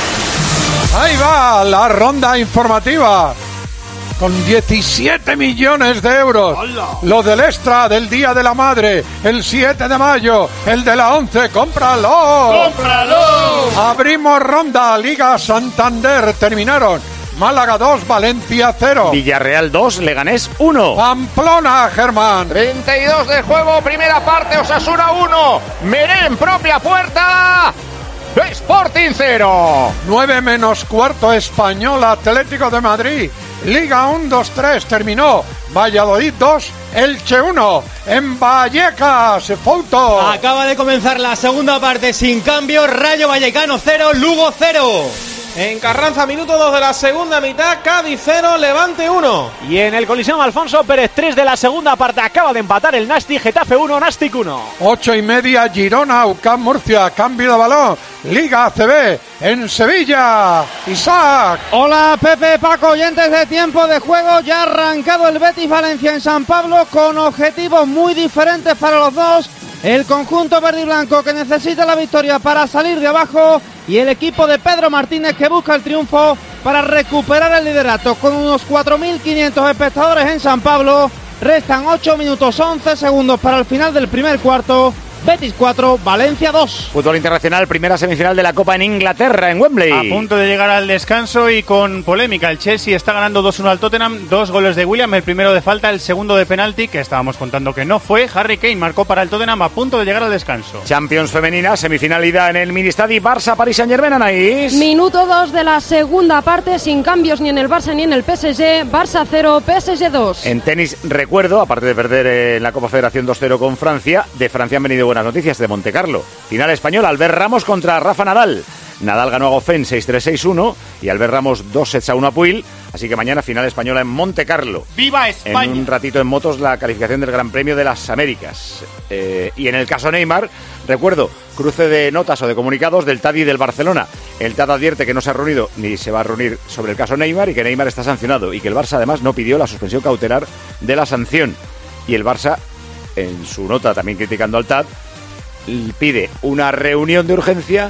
Ahí va la ronda informativa. Con diecisiete millones de euros. ¡Hola! Lo del extra del Día de la Madre, el siete de mayo, el de la once, ¡cómpralo! ¡Cómpralo! Abrimos ronda, Liga Santander, terminaron. Málaga dos, Valencia cero. Villarreal dos, Leganés uno. Pamplona, Germán. treinta y dos de juego, primera parte, Osasuna uno. Meré en propia puerta. Sporting cero. nueve menos cuarto, Español Atlético de Madrid. Liga uno dos tres, terminó. Valladolid dos, Elche uno. En Vallecas, foto. Acaba de comenzar la segunda parte sin cambio. Rayo Vallecano cero, Lugo cero. En Carranza, minuto dos de la segunda mitad, Cádiz cero, Levante uno. Y en el Coliseo Alfonso Pérez tres de la segunda parte acaba de empatar el Nastic, Getafe uno, Nastic uno. Ocho y media, Girona, U C A M Murcia, cambio de balón, Liga A C B, en Sevilla, Isaac. Hola Pepe, Paco, oyentes de tiempo de juego, ya ha arrancado el Betis Valencia en San Pablo con objetivos muy diferentes para los dos. El conjunto verde y blanco que necesita la victoria para salir de abajo y el equipo de Pedro Martínez que busca el triunfo para recuperar el liderato. Con unos cuatro mil quinientos espectadores en San Pablo, restan ocho minutos once segundos para el final del primer cuarto. Betis cuatro, Valencia dos. Fútbol internacional, primera semifinal de la Copa en Inglaterra, en Wembley. A punto de llegar al descanso y con polémica. El Chelsea está ganando dos uno al Tottenham, dos goles de William, el primero de falta, el segundo de penalti, que estábamos contando que no fue. Harry Kane marcó para el Tottenham a punto de llegar al descanso. Champions femenina, semifinalidad en el Ministadi, Barça, Paris Saint-Germain, Anaís. Minuto dos de la segunda parte, sin cambios ni en el Barça ni en el P S G. Barça cero, P S G dos. En tenis, recuerdo, aparte de perder en la Copa Federación dos cero con Francia, de Francia han venido buenas noticias de Montecarlo. Final español, Albert Ramos contra Rafa Nadal. Nadal ganó a Goffin seis tres seis uno y Albert Ramos dos sets a uno a Puig. Así que mañana final española en Montecarlo. ¡Viva España! En un ratito en motos la calificación del Gran Premio de las Américas. Eh, y en el caso Neymar, recuerdo, cruce de notas o de comunicados del T A D y del Barcelona. El T A D advierte que no se ha reunido ni se va a reunir sobre el caso Neymar y que Neymar está sancionado y que el Barça además no pidió la suspensión cautelar de la sanción. Y el Barça, en su nota también criticando al T A D, pide una reunión de urgencia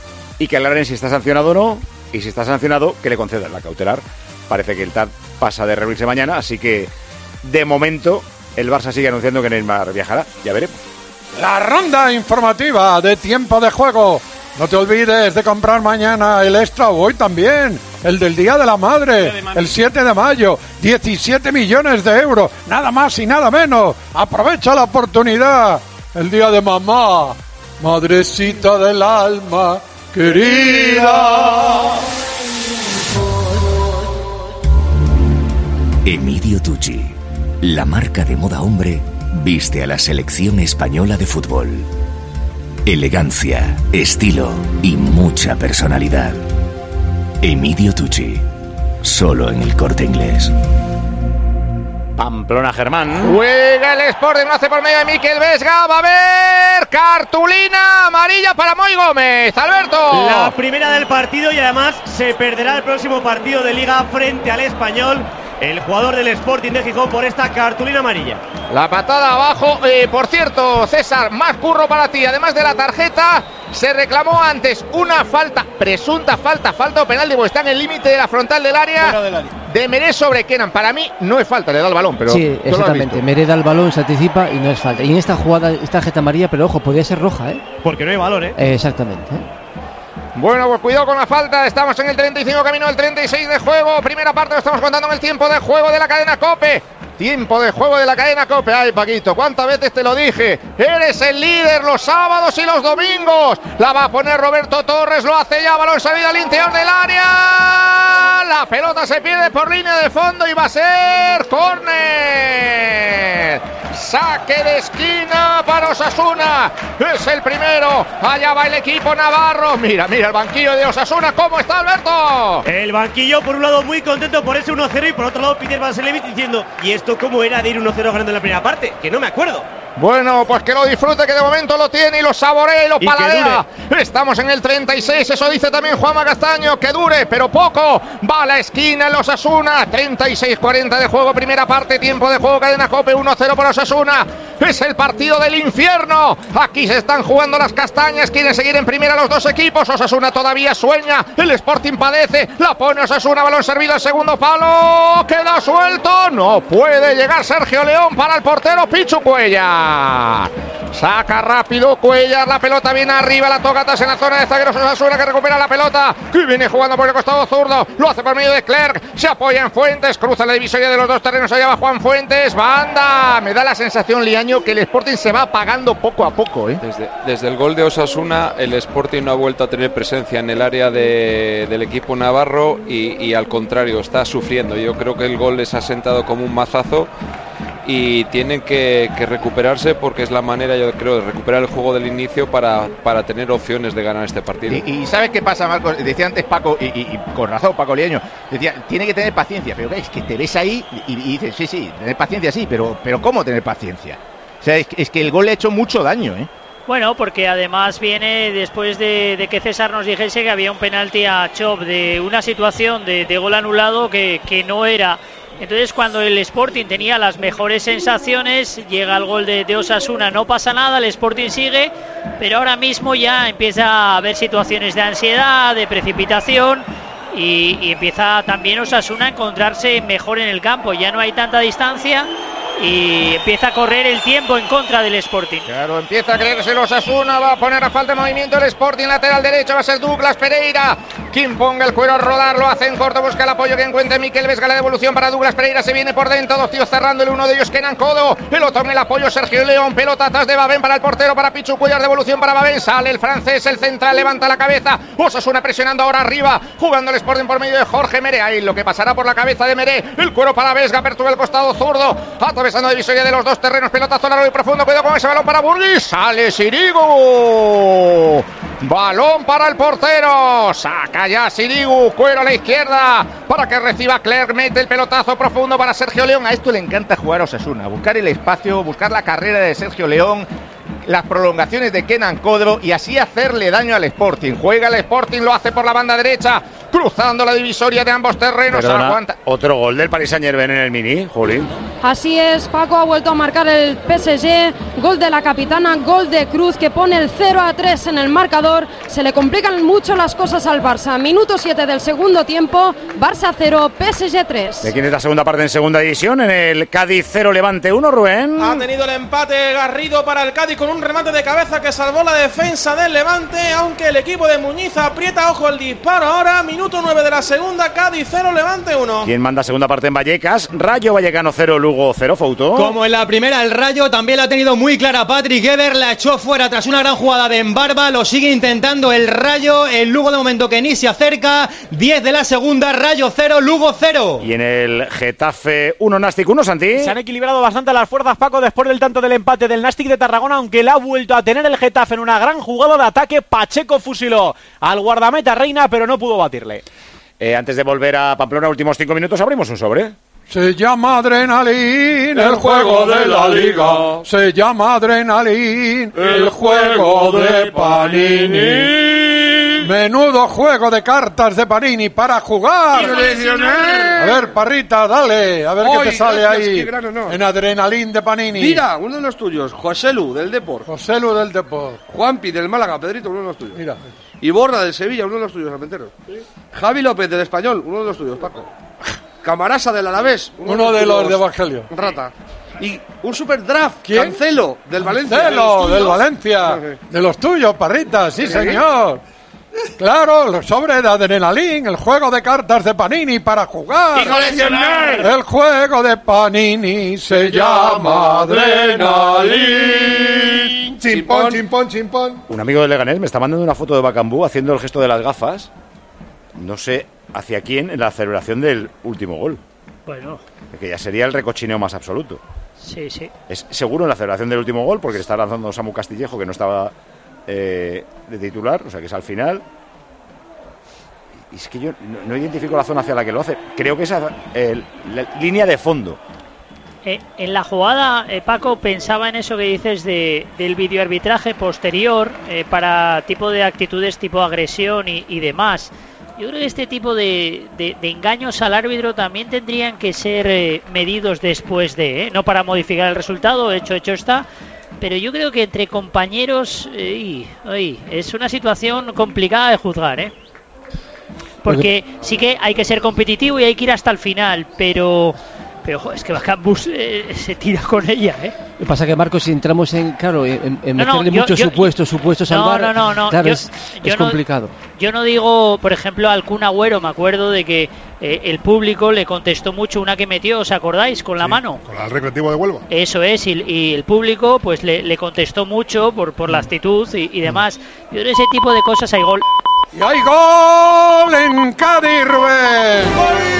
y que aclaren si está sancionado o no, y si está sancionado, que le concedan la cautelar. Parece que el T A D pasa de reunirse mañana, así que de momento el Barça sigue anunciando que Neymar viajará, ya veremos. La ronda informativa de tiempo de juego. No te olvides de comprar mañana el extra, o hoy también, el del Día de la Madre, el siete de mayo, diecisiete millones de euros, nada más y nada menos. Aprovecha la oportunidad. El día de mamá, madrecita del alma querida. Emilio Tucci, la marca de moda hombre, viste a la selección española de fútbol. Elegancia, estilo y mucha personalidad. Emilio Tucci, solo en El Corte Inglés. Pamplona, Germán. Juega el Sporting, lo hace por medio de Miquel Vesga. Va a haber cartulina amarilla para Moy Gómez. Alberto. La primera del partido y además se perderá el próximo partido de Liga frente al Español. el jugador del Sporting de Gijón por esta cartulina amarilla. La patada abajo, eh, por cierto, César, más curro para ti, además de la tarjeta, se reclamó antes una falta, presunta falta, falta o penal, porque está en el límite de la frontal del área, del área. de Meré sobre Kenan. Para mí no es falta, le da el balón, pero sí, exactamente, Meré da el balón, se anticipa y no es falta. Y en esta jugada, esta tarjeta amarilla, pero ojo, podría ser roja, ¿eh? Porque no hay balón, ¿eh? eh exactamente, ¿eh? Bueno, pues cuidado con la falta. Estamos en el treinta y cinco, camino al treinta y seis de juego. Primera parte, lo estamos contando en el tiempo de juego de la cadena COPE. Tiempo de juego de la cadena COPE. Ay, Paquito, ¿cuántas veces te lo dije? Eres el líder los sábados y los domingos. La va a poner Roberto Torres, lo hace ya. Balón salida al interior del área. La pelota se pierde por línea de fondo y va a ser córner. Saque de esquina para Osasuna. Es el primero. Allá va el equipo navarro. Mira, mira el banquillo de Osasuna. ¿Cómo está, Alberto? El banquillo, por un lado, muy contento por ese uno cero y por otro lado, Peter Vanselevich diciendo: ¿y esto cómo era de ir uno cero ganando en la primera parte? Que no me acuerdo. Bueno, pues que lo disfrute, que de momento lo tiene y lo saborea y lo y paladea. Estamos en el treinta y seis, eso dice también Juanma Castaño, que dure, pero poco. Va a la esquina el Osasuna, treinta y seis cuarenta de juego, primera parte, tiempo de juego, cadena COPE, uno cero por Osasuna. Es el partido del infierno. Aquí se están jugando las castañas, quieren seguir en primera los dos equipos. Osasuna todavía sueña, el Sporting padece, la pone Osasuna, balón servido al segundo palo, queda suelto, no puede llegar Sergio León para el portero Pichu Cuellar. Saca rápido Cuellar, la pelota viene arriba, la toca atrás en la zona de zagueros. Osasuna que recupera la pelota, que viene jugando por el costado zurdo, lo hace por medio de Clerc, se apoya en Fuentes, cruza la divisoria de los dos terrenos, allá va Juan Fuentes, banda. Me da la sensación, Liaño, que el Sporting se va apagando poco a poco, ¿eh? Desde, desde el gol de Osasuna, el Sporting no ha vuelto a tener presencia en el área de, del equipo navarro y, y al contrario, está sufriendo. Yo creo que el gol les ha sentado como un mazazo y tienen que, que recuperarse, porque es la manera, yo creo, de recuperar el juego del inicio para, para tener opciones de ganar este partido. Y, y ¿sabes qué pasa, Marcos? Decía antes Paco, y, y, y con razón Paco Lieño, decía, tiene que tener paciencia, pero es que te ves ahí y, y dices, sí, sí, tener paciencia sí, pero, pero ¿cómo tener paciencia? O sea, es, es que el gol le ha hecho mucho daño, ¿eh? Bueno, porque además viene después de, de que César nos dijese que había un penalti a Chop, de una situación de, de gol anulado que, que no era. Entonces, cuando el Sporting tenía las mejores sensaciones, llega el gol de, de Osasuna, no pasa nada, el Sporting sigue, pero ahora mismo ya empieza a haber situaciones de ansiedad, de precipitación, y, y empieza también Osasuna a encontrarse mejor en el campo. Ya no hay tanta distancia y empieza a correr el tiempo en contra del Sporting. Claro, empieza a creerse el Osasuna, va a poner a falta de movimiento el Sporting, lateral derecho, va a ser Douglas Pereira quien ponga el cuero a rodar, lo hace en corto, busca el apoyo que encuentre Miquel Vesga, la devolución para Douglas Pereira, se viene por dentro, dos tíos cerrando, el uno de ellos Kenan Codo, el otro en el apoyo Sergio León, pelota atrás de Babén para el portero, para Pichu Cuellar, devolución para Babén, sale el francés, el central, levanta la cabeza, Osasuna presionando ahora arriba, jugando el Sporting por medio de Jorge Meré, ahí lo que pasará por la cabeza de Meré, el cuero para Vesga, apertura el costado zurdo, atravesando la divisoria de los dos terrenos, pelotazo largo y profundo, cuidado con ese balón para Burgui, sale Sirigu, balón para el portero, saca ya Sirigu, cuero a la izquierda para que reciba Clerc, mete el pelotazo profundo para Sergio León. A esto le encanta jugar a Osasuna, buscar el espacio, buscar la carrera de Sergio León, las prolongaciones de Kenan Codro y así hacerle daño al Sporting. Juega el Sporting, lo hace por la banda derecha, cruzando la divisoria de ambos terrenos. Perdona, aguanta. Otro gol del Paris Saint-Germain en el Mini, Jolín. Así es, Paco, ha vuelto a marcar el P S G, gol de la capitana, gol de Cruz, que pone el cero a tres en el marcador. Se le complican mucho las cosas al Barça. Minuto siete del segundo tiempo, Barça cero, P S G tres. ¿De quién es la segunda parte en segunda división? En el Cádiz cero, Levante uno, Rubén. Ha tenido el empate Garrido para el Cádiz con un remate de cabeza que salvó la defensa del Levante, aunque el equipo de Muñiz aprieta, ojo el disparo ahora, minuto nueve de la segunda, Cádiz cero, Levante uno. ¿Quién manda segunda parte en Vallecas? Rayo Vallecano cero, Lugo cero, Fouto. Como en la primera, el Rayo también la ha tenido muy clara Patrick Ever, la echó fuera tras una gran jugada de Embarba, lo sigue intentando el Rayo, el Lugo de momento que ni se acerca, diez de la segunda, Rayo cero, Lugo cero. Y en el Getafe uno, Nastic uno, Santi. Se han equilibrado bastante las fuerzas, Paco, después del tanto del empate del Nastic de Tarragona, aunque la ha vuelto a tener el Getafe en una gran jugada de ataque. Pacheco fusiló al guardameta Reina, pero no pudo batirle. Eh, antes de volver a Pamplona, últimos cinco minutos, abrimos un sobre. Se llama Adrenalin, el juego de la liga. Se llama Adrenalin, el juego de Panini. Menudo juego de cartas de Panini para jugar. A ver, Parrita, dale, a ver Hoy, qué te sale gracias, ahí qué gran honor. en Adrenalín de Panini. Mira, uno de los tuyos, Joselu del Depor. Joselu del Depor. Juanpi del Málaga, Pedrito, uno de los tuyos. Mira. Y Borra del Sevilla, uno de los tuyos, Almenteros. ¿Sí? Javi López del Español, uno de los tuyos, Paco. Camarasa del Alavés, uno, uno de, de los de Evangelio. Rata. Y un super draft, ¿quién? Cancelo, del Valencia. Cancelo, del Valencia. De los tuyos, Parrita, sí, ¿sí? señor. Claro, el sobre de Adrenalín, el juego de cartas de Panini para jugar. ¡Y coleccionar! El juego de Panini se llama Adrenalín. Chimpón, chimpón, chimpón. Un amigo de Leganés me está mandando una foto de Bacambú haciendo el gesto de las gafas. No sé hacia quién en la celebración del último gol. Bueno. Que ya sería el recochineo más absoluto. Sí, sí. Es seguro en la celebración del último gol porque le está lanzando Samu Castillejo, que no estaba eh, de titular, o sea que es al final. Y es que yo no, no identifico la zona hacia la que lo hace. Creo que es eh, la línea de fondo. Eh, en la jugada, eh, Paco, pensaba en eso que dices de, del videoarbitraje posterior eh, para tipo de actitudes tipo agresión y, y demás. Yo creo que este tipo de, de, de engaños al árbitro también tendrían que ser eh, medidos después de, ¿eh? No para modificar el resultado, hecho, hecho está. Pero yo creo que entre compañeros eh, ay, es una situación complicada de juzgar, ¿eh? Porque sí que hay que ser competitivo y hay que ir hasta el final, pero... Pero joder, es que Bacambus eh, se tira con ella, ¿eh? Lo que pasa que, Marcos, si entramos en, claro, en, en no, meterle no, yo, muchos yo, supuestos, supuestos al no, bar, no, no, no, claro, yo, es, yo es no, complicado. Yo no digo, por ejemplo, al Kun Agüero, me acuerdo de que eh, el público le contestó mucho una que metió, ¿os acordáis? Con la sí, mano. Con el Recreativo de Huelva. Eso es, y, y el público pues le, le contestó mucho por, por la actitud y, y demás. Yo creo que ese tipo de cosas hay gol. Y hay gol en Cádiz, Rubén.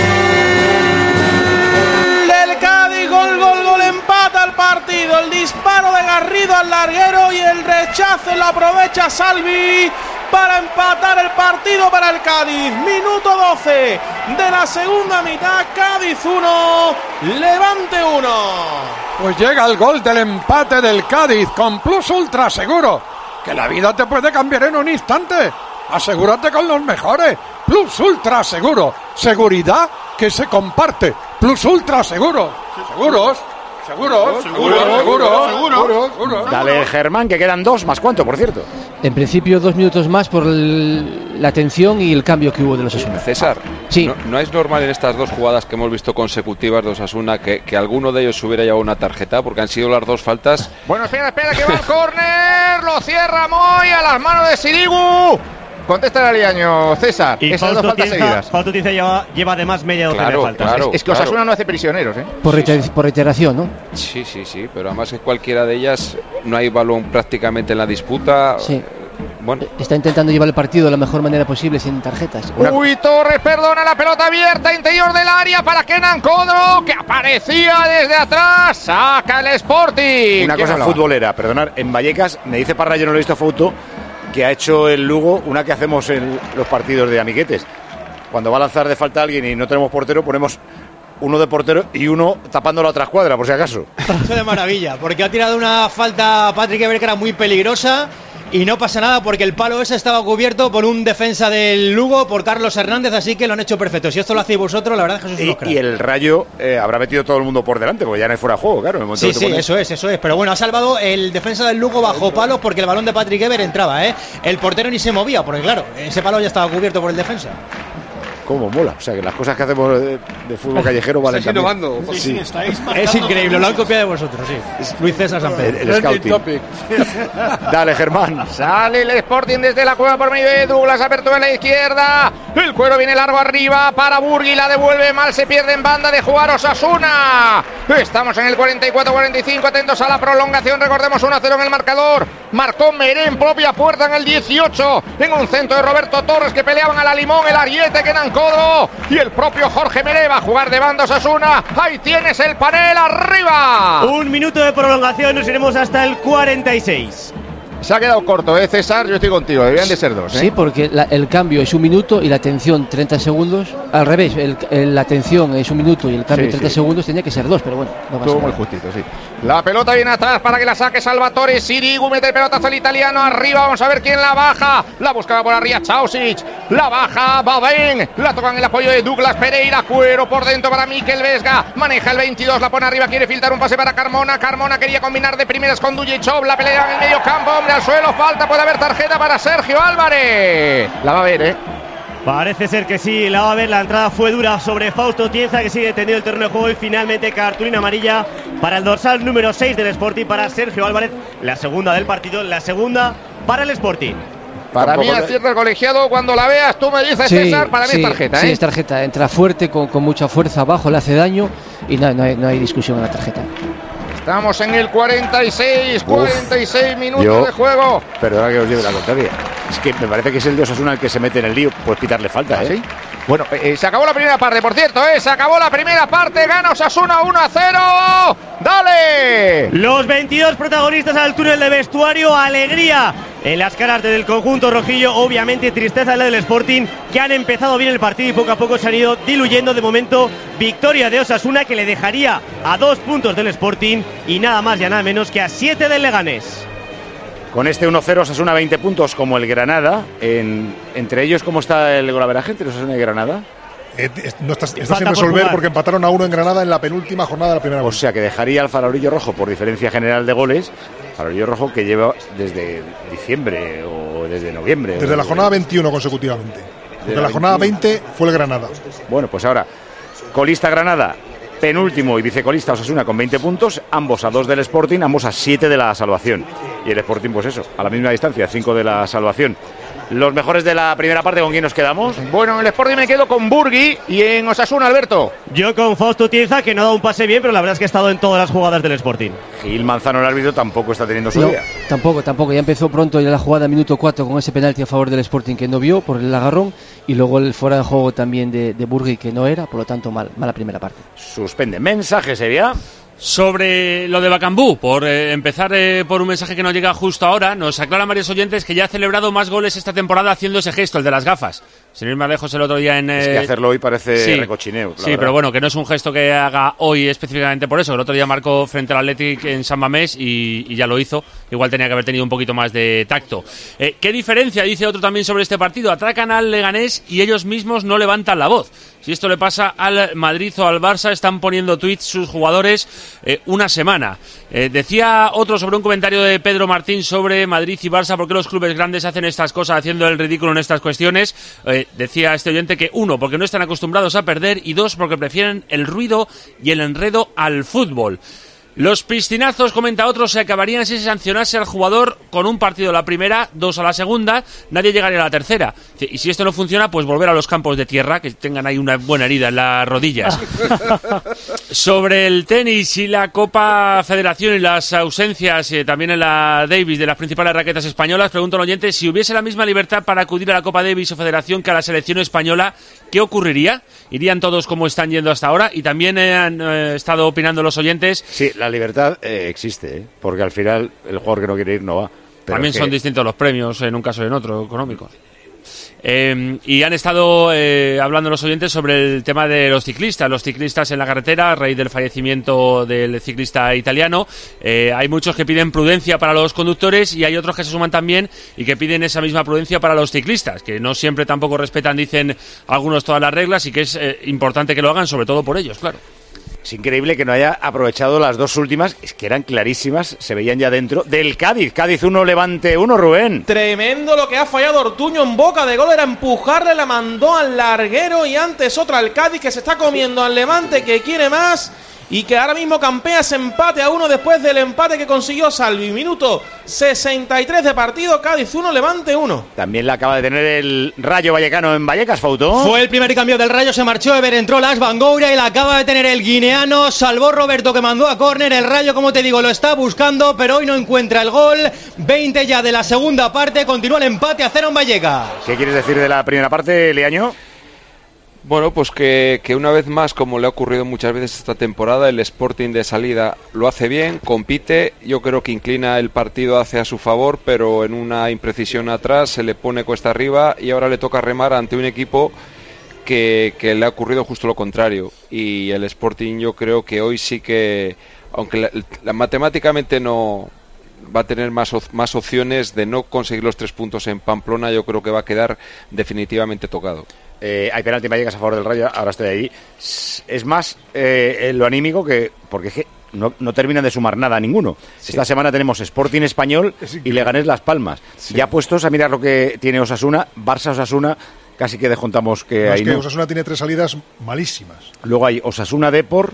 Del Cádiz, gol, gol, gol, empata el partido. El disparo de Garrido al larguero y el rechazo lo aprovecha Salvi para empatar el partido para el Cádiz. Minuto doce de la segunda mitad. Cádiz uno, Levante uno. Pues llega el gol del empate del Cádiz con Plus Ultra Seguro, que la vida te puede cambiar en un instante. Asegúrate con los mejores. Plus Ultra Seguro, seguridad que se comparte. Plus Ultra Seguro, seguros, seguros, seguros, seguros, seguros, seguros. Dale, Germán, que quedan dos, más cuánto, por cierto. En principio dos minutos más por el, la atención y el cambio que hubo de los Osasuna. César, sí. no, no es normal en estas dos jugadas que hemos visto consecutivas de Osasuna que, que alguno de ellos se hubiera llevado una tarjeta, porque han sido las dos faltas. Bueno, espera, espera, que va el córner, lo cierra Moy a las manos de Sirigu. Contesta el aliaño, César. Y esas dos faltas seguidas. Pauto Tiza lleva, lleva además media docena Claro, de faltas. claro. Es, es que Osasuna no hace prisioneros, ¿eh? Por, reiter- por reiteración, ¿no? Sí, sí, sí, pero además que cualquiera de ellas no hay balón prácticamente en la disputa. Sí. Bueno, Está intentando llevar el partido de la mejor manera posible sin tarjetas. Una- Uy, Torres, perdona, la pelota abierta, interior del área para Kenan Codro, que aparecía desde atrás. Saca el Sporting. Una ¿Quién cosa hablaba? futbolera, perdonar, en Vallecas, me dice Parra, yo no lo he visto foto, que ha hecho el Lugo una que hacemos en los partidos de amiguetes. Cuando va a lanzar de falta a alguien y no tenemos portero, ponemos uno de portero y uno tapando la otra escuadra, por si acaso. Eso de maravilla, porque ha tirado una falta Patrick Eber que era muy peligrosa y no pasa nada porque el palo ese estaba cubierto por un defensa del Lugo, por Carlos Hernández, así que lo han hecho perfecto. Si esto lo hacéis vosotros, la verdad es que sois unos Y, cracks. y el Rayo eh, habrá metido todo el mundo por delante, porque ya no hay fuera de juego, claro. En el momento Sí, que te sí, pones- eso es, eso es. Pero bueno, ha salvado el defensa del Lugo bajo palos porque el balón de Patrick Eber entraba, ¿eh? El portero ni se movía, porque claro, ese palo ya estaba cubierto por el defensa. Cómo mola. O sea, que las cosas que hacemos de, de fútbol callejero valen Estáis también. innovando. Sí. Es increíble, lo han copiado de vosotros, sí. Luis César San Pedro. El, el scouting. Dale, Germán. Sale el Sporting desde la cueva por medio de Douglas, apertura en la izquierda. El cuero viene largo arriba para Burgui, la devuelve mal, se pierde en banda de jugar Osasuna. Estamos en el cuarenta y cuatro cuarenta y cinco, atentos a la prolongación, recordemos uno a cero en el marcador. Marcó Meré en propia puerta en el dieciocho, en un centro de Roberto Torres que peleaban a la limón, el ariete que dan codo y el propio Jorge Meré va a jugar de banda Osasuna. Ahí tienes el panel arriba. Un minuto de prolongación, nos iremos hasta el cuarenta y seis. Se ha quedado corto, ¿eh, César? Yo estoy contigo, deberían de ser dos. ¿eh? Sí, porque la, el cambio es un minuto y la atención treinta segundos. Al revés, el, el, la atención es un minuto y el cambio sí, treinta sí. segundos tenía que ser dos, pero bueno, no pasa Estuvo nada. muy justito, sí. La pelota viene atrás para que la saque Salvatore Sirigu, mete el pelotazo al italiano arriba, vamos a ver quién la baja. La buscaba por arriba Chausic, la baja Babén, la tocan el apoyo de Douglas Pereira, cuero por dentro para Mikel Vesga, maneja el veintidós, la pone arriba, quiere filtrar un pase para Carmona, Carmona quería combinar de primeras con Dujichov, la pelea en el medio campo, hombre al suelo, falta, puede haber tarjeta para Sergio Álvarez. La va a ver, ¿eh? Parece ser que sí, la va a ver, la entrada fue dura sobre Fausto Tienza, que sigue tendido el terreno de juego, y finalmente cartulina amarilla para el dorsal número seis del Sporting, para Sergio Álvarez, la segunda del partido, la segunda para el Sporting. Para mí acierta el colegiado, cuando la veas tú me dices, sí, César, para mí sí, es tarjeta, ¿eh? Sí, es tarjeta, entra fuerte, con, con mucha fuerza abajo, le hace daño y no, no, hay, no hay discusión en la tarjeta. Estamos en el cuarenta y seis, cuarenta y seis Uf, minutos yo, de juego. Perdona que os lleve la contraria. Es que me parece que es el de Osasuna el que se mete en el lío. Puedes pitarle falta, ¿eh? ¿Sí? Bueno, eh, se acabó la primera parte, por cierto, ¿eh? Se acabó la primera parte, gana Osasuna uno a cero. ¡Dale! Los veintidós protagonistas al túnel de vestuario, alegría en las caras del conjunto rojillo, obviamente tristeza en la del Sporting, que han empezado bien el partido y poco a poco se han ido diluyendo. De momento, victoria de Osasuna, que le dejaría a dos puntos del Sporting y nada más y nada menos que a siete del Leganés. Con este uno cero Osasuna veinte puntos como el Granada. En, entre ellos, ¿cómo está el golaveraje entre Osasuna y Granada? Eh, no está, está sin resolver porque empataron a uno en Granada en la penúltima jornada de la primera. O sea que dejaría al Farolillo Rojo por diferencia general de goles. Farolillo Rojo que lleva desde diciembre o desde noviembre. Desde la jornada veintiuno consecutivamente. Desde la jornada veinte fue el Granada. Bueno, pues ahora, colista Granada, penúltimo y vicecolista Osasuna con veinte puntos, ambos a dos del Sporting, ambos a siete de la salvación. Y el Sporting, pues eso, a la misma distancia, cinco de la salvación. Los mejores de la primera parte, ¿con quién nos quedamos? Bueno, en el Sporting me quedo con Burgui y en Osasuna, Alberto. Yo con Fausto Tienza, que no ha dado un pase bien, pero la verdad es que ha estado en todas las jugadas del Sporting. Gil Manzano, el árbitro, tampoco está teniendo su no, día. Tampoco, tampoco. Ya empezó pronto ya la jugada, minuto cuatro, con ese penalti a favor del Sporting que no vio por el agarrón, y luego el fuera de juego también de, de Burgui, que no era, por lo tanto, mal, mala primera parte. Suspende. Mensaje, Sevilla. Sobre lo de Bacambú, por eh, empezar eh, por un mensaje que nos llega justo ahora, nos aclaran varios oyentes que ya ha celebrado más goles esta temporada haciendo ese gesto, el de las gafas. Sin ir más lejos, el otro día en... Eh... Es que hacerlo hoy parece sí, recochineo. Sí, verdad. Pero bueno, que no es un gesto que haga hoy específicamente por eso. El otro día marcó frente al Athletic en San Mamés y, y ya lo hizo. Igual tenía que haber tenido un poquito más de tacto. Eh, ¿Qué diferencia, dice otro también sobre este partido? Atracan al Leganés y ellos mismos no levantan la voz. Si esto le pasa al Madrid o al Barça, están poniendo tweets sus jugadores eh, una semana. Eh, decía otro sobre un comentario de Pedro Martín sobre Madrid y Barça, por qué los clubes grandes hacen estas cosas, haciendo el ridículo en estas cuestiones. Eh, decía este oyente que uno, porque no están acostumbrados a perder, y dos, porque prefieren el ruido y el enredo al fútbol. Los piscinazos, comenta otro, se acabarían si se sancionase al jugador con un partido a la primera, dos a la segunda, nadie llegaría a la tercera. Y si esto no funciona, pues volver a los campos de tierra, que tengan ahí una buena herida en las rodillas. Sobre el tenis y la Copa Federación y las ausencias eh, también en la Davis de las principales raquetas españolas, pregunta un oyente, si hubiese la misma libertad para acudir a la Copa Davis o Federación que a la selección española, ¿qué ocurriría? ¿Irían todos como están yendo hasta ahora? Y también eh, han eh, estado opinando los oyentes. Sí, la libertad eh, existe, ¿eh? Porque al final el jugador que no quiere ir no va. Pero también que... son distintos los premios en un caso y en otro, económicos. Eh, y han estado eh, hablando los oyentes sobre el tema de los ciclistas, los ciclistas en la carretera a raíz del fallecimiento del ciclista italiano. Eh, hay muchos que piden prudencia para los conductores y hay otros que se suman también y que piden esa misma prudencia para los ciclistas, que no siempre tampoco respetan, dicen algunos, todas las reglas, y que es eh, importante que lo hagan, sobre todo por ellos, claro. Es increíble que no haya aprovechado las dos últimas, es que eran clarísimas, se veían ya dentro del Cádiz. Cádiz uno, Levante uno, Rubén. Tremendo lo que ha fallado Ortuño en boca de gol, era empujarle, la mandó al larguero, y antes otra al Cádiz, que se está comiendo al Levante, que quiere más y que ahora mismo campea ese empate a uno después del empate que consiguió Salvi. Minuto sesenta y tres de partido, Cádiz uno, Levante uno. También la acaba de tener el Rayo Vallecano en Vallecas, Fauto. Fue el primer cambio del Rayo, se marchó Ever, entró Las Bangoura y la acaba de tener el guineano, salvó Roberto, que mandó a córner. El Rayo, como te digo, lo está buscando, pero hoy no encuentra el gol. veinte ya de la segunda parte, continúa el empate a cero en Vallecas. ¿Qué quieres decir de la primera parte, Leaño? Bueno, pues que, que una vez más, como le ha ocurrido muchas veces esta temporada, el Sporting de salida lo hace bien, compite, yo creo que inclina el partido hacia su favor, pero en una imprecisión atrás se le pone cuesta arriba y ahora le toca remar ante un equipo que, que le ha ocurrido justo lo contrario. Y el Sporting yo creo que hoy sí que, aunque la, la, matemáticamente no va a tener más, más opciones de no conseguir los tres puntos en Pamplona, yo creo que va a quedar definitivamente tocado. Eh, hay penalti en Vallecas a favor del Rayo, ahora estoy ahí. Es más eh, lo anímico que... Porque es que no, no terminan de sumar nada a ninguno. Sí. Esta semana tenemos Sporting Español y Leganés Las Palmas. Sí. Ya puestos a mirar lo que tiene Osasuna, Barça-Osasuna, casi que descontamos que no, hay... Es que no. Osasuna tiene tres salidas malísimas. Luego hay Osasuna-Depor,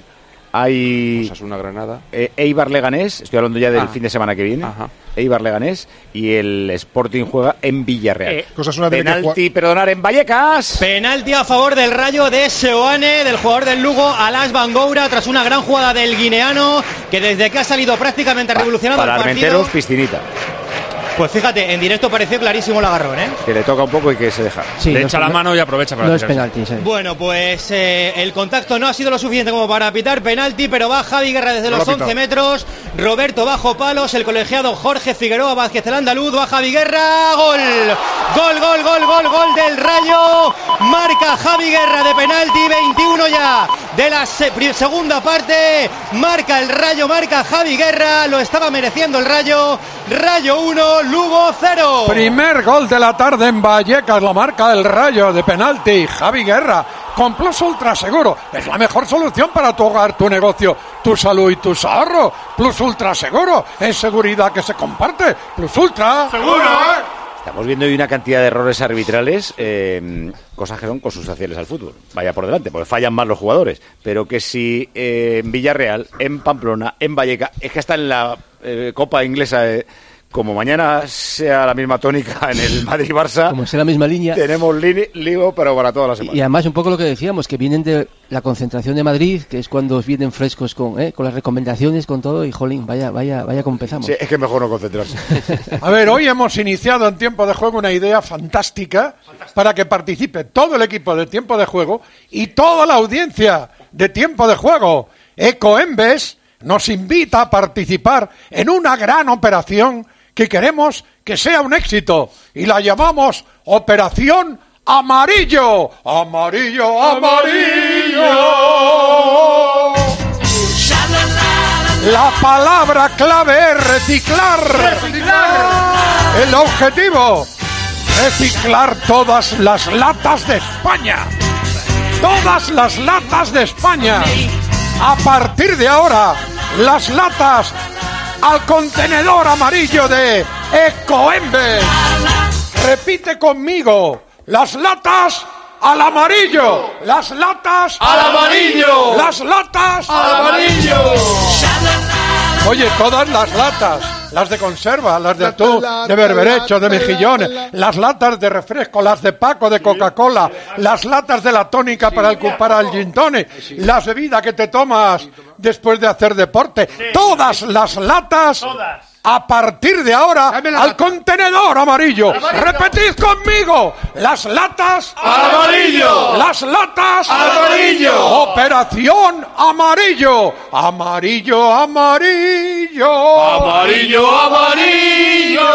hay... Osasuna-Granada. Eh, Eibar-Leganés, estoy hablando ya del ah. fin de semana que viene. Ajá. Eibar-Leganés y el Sporting juega en Villarreal. Eh, penalti, perdonar, en Vallecas. Penalti a favor del Rayo de Seoane, del jugador del Lugo, Alas Bangoura, tras una gran jugada del guineano, que desde que ha salido prácticamente ha revolucionado Para el partido. Armenteros, piscinita. Pues fíjate, en directo pareció clarísimo el agarrón, ¿eh? Que le toca un poco y que se deja. Sí, le echa la mano y aprovecha para No es penalti, sí. Bueno, pues eh, el contacto no ha sido lo suficiente como para pitar penalti, pero va Javi Guerra desde no los once metros. Roberto bajo palos, el colegiado Jorge Figueroa Vázquez, el andaluz, va Javi Guerra, gol. Gol, gol, gol, gol, gol del Rayo. Marca Javi Guerra de penalti, veintiuno ya de la se segunda parte. Marca el Rayo, marca Javi Guerra, lo estaba mereciendo el Rayo. Rayo uno, Lugo cero. Primer gol de la tarde en Vallecas, la marca el Rayo de penalti. Javi Guerra, con Plus Ultra Seguro. Es la mejor solución para tu hogar, tu negocio, tu salud y tus ahorros. Plus Ultra Seguro es seguridad que se comparte. Plus Ultra Seguro. Estamos viendo hoy una cantidad de errores arbitrales, eh, cosas que son consustanciales al fútbol. Vaya por delante, porque fallan más los jugadores. Pero que si eh, en Villarreal, en Pamplona, en Vallecas, es que está en la eh, Copa Inglesa... Eh, como mañana sea la misma tónica en el Madrid-Barça, como sea la misma línea, tenemos li lío, pero para toda la semana. Y además un poco lo que decíamos, que vienen de la concentración de Madrid, que es cuando vienen frescos con, eh, con las recomendaciones, con todo, y jolín, vaya, vaya, vaya como empezamos. Sí, es que mejor no concentrarse. A ver, hoy hemos iniciado en Tiempo de Juego una idea fantástica para que participe todo el equipo de Tiempo de Juego y toda la audiencia de Tiempo de Juego. Ecoembes nos invita a participar en una gran operación que queremos que sea un éxito y la llamamos Operación Amarillo. Amarillo, amarillo. La palabra clave es reciclar. Reciclar. El objetivo, reciclar todas las latas de España. Todas las latas de España. A partir de ahora, las latas al contenedor amarillo de Ecoembes. Repite conmigo. Las latas al amarillo. Las latas al amarillo. Las latas al amarillo. Oye, todas las latas. Las de conserva, las de atún, de berberecho, de mejillones, las latas de refresco, las de Paco, de Coca-Cola, las latas de la tónica para el, para el gin tonic, las bebidas que te tomas después de hacer deporte. Todas las latas, a partir de ahora, al contenedor amarillo. Repetid conmigo. Las latas al amarillo. Las latas al amarillo. Operación Amarillo. Amarillo, amarillo. Amarillo. Amarillo.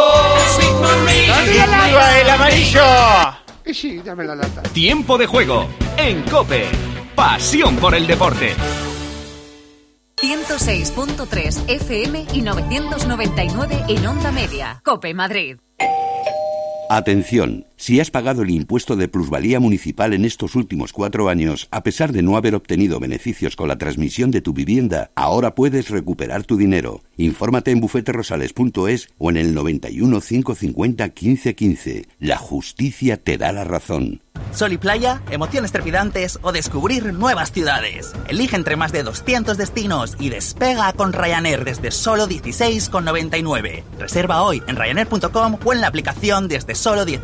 ¡Viva el amarillo! Y sí, dame la lata. Tiempo de Juego en COPE. Pasión por el deporte. ciento seis punto tres F M y novecientos noventa y nueve en Onda Media. COPE Madrid. Atención, si has pagado el impuesto de plusvalía municipal en estos últimos cuatro años, a pesar de no haber obtenido beneficios con la transmisión de tu vivienda, ahora puedes recuperar tu dinero. Infórmate en bufete rosales punto es o en el noventa y uno, cinco cincuenta, quince quince. La justicia te da la razón. Sol y playa, emociones trepidantes o descubrir nuevas ciudades. Elige entre más de doscientos destinos y despega con Ryanair desde solo dieciséis con noventa y nueve. Reserva hoy en ryanair punto com o en la aplicación desde solo dieciséis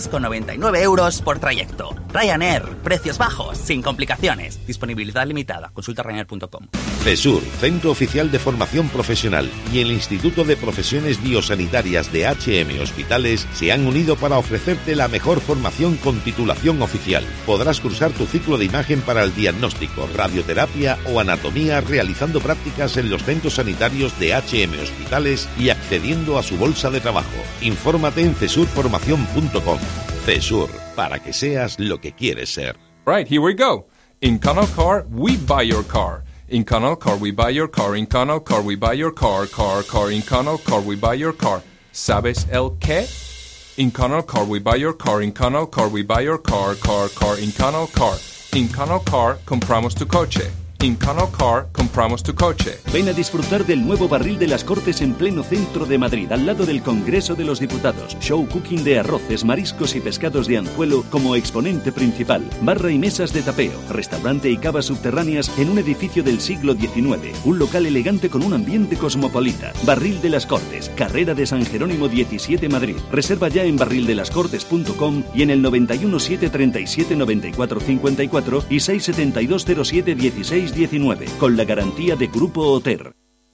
con noventa y nueve euros por trayecto. Ryanair, precios bajos, sin complicaciones. Disponibilidad limitada. Consulta ryanair punto com. CESUR, Centro Oficial de Formación Profesional, y el Instituto de Profesiones Biosanitarias de H M Hospitales se han unido para ofrecerte la mejor formación con titulación oficial. Podrás cursar tu ciclo de imagen para el diagnóstico, radioterapia o anatomía realizando prácticas en los centros sanitarios de H M Hospitales y accediendo a su bolsa de trabajo. Infórmate en cesur formación punto com. CESUR, para que seas lo que quieres ser. Right, here we go. In Canal Car, we buy your car. In Canal Car, we buy your car. In Canal Car, we buy your car. Car, car. In Canal Car, we buy your car. ¿Sabes el qué? In Canal Car, we buy your car. In Canal Car, we buy your car. Car, car. In Canal Car. In Canal Car, compramos tu coche. En Canal Car compramos tu coche. Ven a disfrutar del nuevo Barril de las Cortes en pleno centro de Madrid, al lado del Congreso de los Diputados. Show cooking de arroces, mariscos y pescados de anzuelo como exponente principal. Barra y mesas de tapeo, restaurante y cavas subterráneas en un edificio del siglo diecinueve. Un local elegante con un ambiente cosmopolita. Barril de las Cortes, carrera de San Jerónimo diecisiete, Madrid. Reserva ya en barril de las cortes punto com y en el noventa y uno, setecientos treinta y siete, noventa y cuatro cincuenta y cuatro y seiscientos setenta y dos, cero siete, dieciséis diecinueve, con la garantía de Grupo Oter.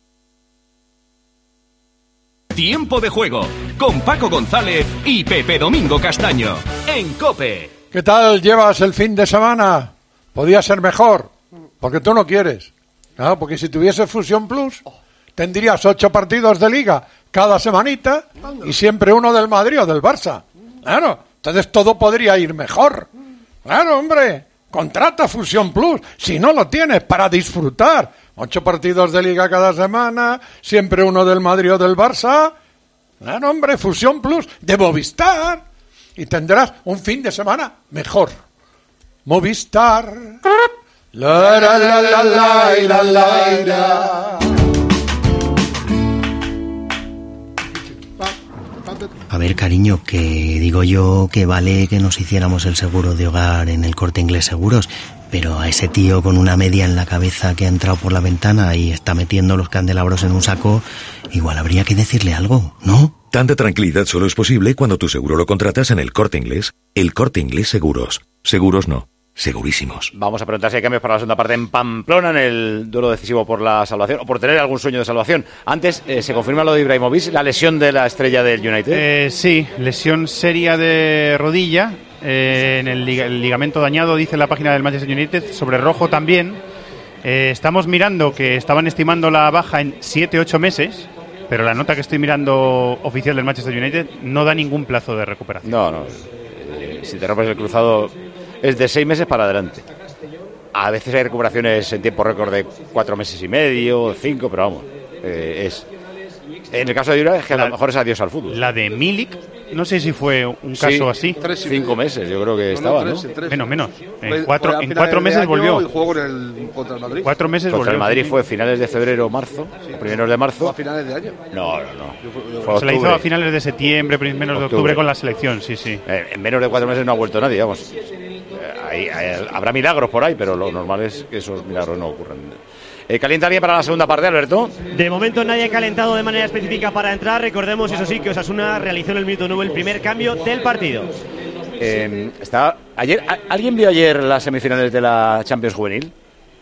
Tiempo de juego con Paco González y Pepe Domingo Castaño en COPE. ¿Qué tal llevas el fin de semana? Podía ser mejor, porque tú no quieres. ¿No? Porque si tuviese Fusión Plus, tendrías ocho partidos de Liga cada semanita y siempre uno del Madrid o del Barça. Claro, entonces todo podría ir mejor. Claro, hombre. Contrata Fusión Plus, si no lo tienes, para disfrutar. Ocho partidos de Liga cada semana, siempre uno del Madrid o del Barça. Claro, hombre, Fusión Plus de Movistar. Y tendrás un fin de semana mejor. Movistar. La, la, la, la, la, la, la, la. A ver, cariño, que digo yo que vale que nos hiciéramos el seguro de hogar en el Corte Inglés Seguros, pero a ese tío con una media en la cabeza que ha entrado por la ventana y está metiendo los candelabros en un saco, igual habría que decirle algo, ¿no? Tanta tranquilidad solo es posible cuando tu seguro lo contratas en el Corte Inglés. El Corte Inglés Seguros. Seguros no. Segurísimos. Vamos a preguntar si hay cambios para la segunda parte en Pamplona, en el duelo decisivo por la salvación o por tener algún sueño de salvación. Antes, eh, ¿se confirma lo de Ibrahimovic, la lesión de la estrella del United? Eh, sí, lesión seria de rodilla, eh, en el, lig- el ligamento dañado, dice la página del Manchester United, sobre Rojo también. Eh, estamos mirando que estaban estimando la baja en siete ocho meses, pero la nota que estoy mirando oficial del Manchester United no da ningún plazo de recuperación. No, no. Eh, si te rompes el cruzado es de seis meses para adelante. A veces hay recuperaciones en tiempo récord de cuatro meses y medio, cinco, pero vamos, eh, es... En el caso de Dura es que a lo mejor es adiós al fútbol. La de Milik, no sé si fue un Sí, caso así. tres y cinco meses, yo creo que No, estaba, no, ¿no? tres, tres. Menos, menos. En Fue- cuatro, fue a en finales cuatro de meses año volvió. Y jugó con el, contra el Madrid. Cuatro meses Contra volvió. el Madrid fue finales de febrero o marzo, o primeros de marzo. A finales de año. No, no, no. Yo fue- yo- Fue Se la hizo octubre. a finales de septiembre, primeros de Octubre. octubre con la selección, sí, sí. Eh, en menos de cuatro meses no ha vuelto nadie, vamos. Eh, ahí- ahí- habrá milagros por ahí, pero lo normal es que esos milagros no ocurran. Eh, ¿Calienta alguien para la segunda parte, Alberto? De momento nadie ha calentado de manera específica para entrar. Recordemos, eso sí, que Osasuna realizó en el minuto nueve el primer cambio del partido. Eh, está, ayer, ¿a- ¿Alguien vio ayer las semifinales de la Champions Juvenil?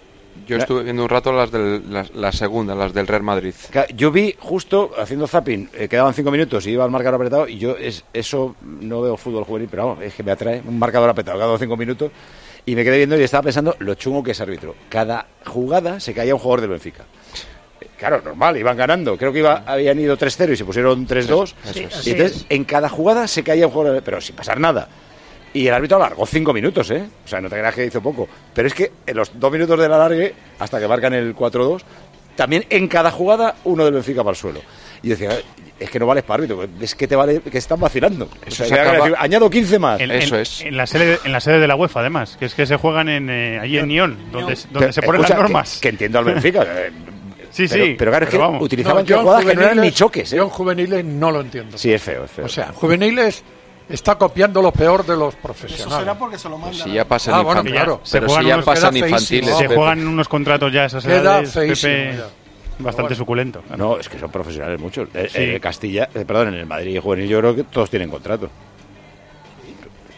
Yo estuve viendo un rato las del, las, la segunda, las del Real Madrid. Yo vi justo haciendo zapping, eh, quedaban cinco minutos y iba el marcador apretado y yo es, eso no veo fútbol juvenil, pero vamos, es que me atrae un marcador apretado cada cinco minutos y me quedé viendo y estaba pensando lo chungo que es árbitro. Cada jugada se caía un jugador del Benfica. Eh, Claro, normal, iban ganando. Creo que iba, habían ido tres cero y se pusieron tres dos. Sí, Y así entonces es. en cada jugada se caía un jugador, pero sin pasar nada. Y el árbitro alargó cinco minutos, ¿eh? O sea, no te creas que hizo poco. Pero es que en los dos minutos del alargue, hasta que marcan el cuatro dos, también en cada jugada uno del Benfica para el suelo. Y yo decía, es que no vales para árbitro, es que te vale, que están vacilando. Eso o sea, se que acaba- decir, añado quince más. En, en- En la, sede, en la sede de la UEFA, además, que es que se juegan en, eh, allí en Nyon, donde, donde Pero, se ponen escucha, las normas. Que, que entiendo al Benfica. eh, Sí, pero, sí, Pero claro, es pero que vamos. utilizaban No, yo en jugadas que no eran ni juveniles- choques. ¿eh? Yo en juveniles no lo entiendo. Sí, es feo, es feo. O sea, en juveniles está copiando lo peor de los profesionales. Eso será porque se lo mandan. Si ya pasan Ah, bueno, infantiles. claro. Se Pero juegan si ya unos- pasan queda feísimo. infantiles. Se Pepe. juegan unos contratos ya a esas Queda edades, feísimo, Pepe, ya. bastante Bueno. suculento. No, es que son profesionales muchos. Eh, Sí. eh, Castilla, eh, perdón, en el Madrid juvenil yo creo que todos tienen contrato.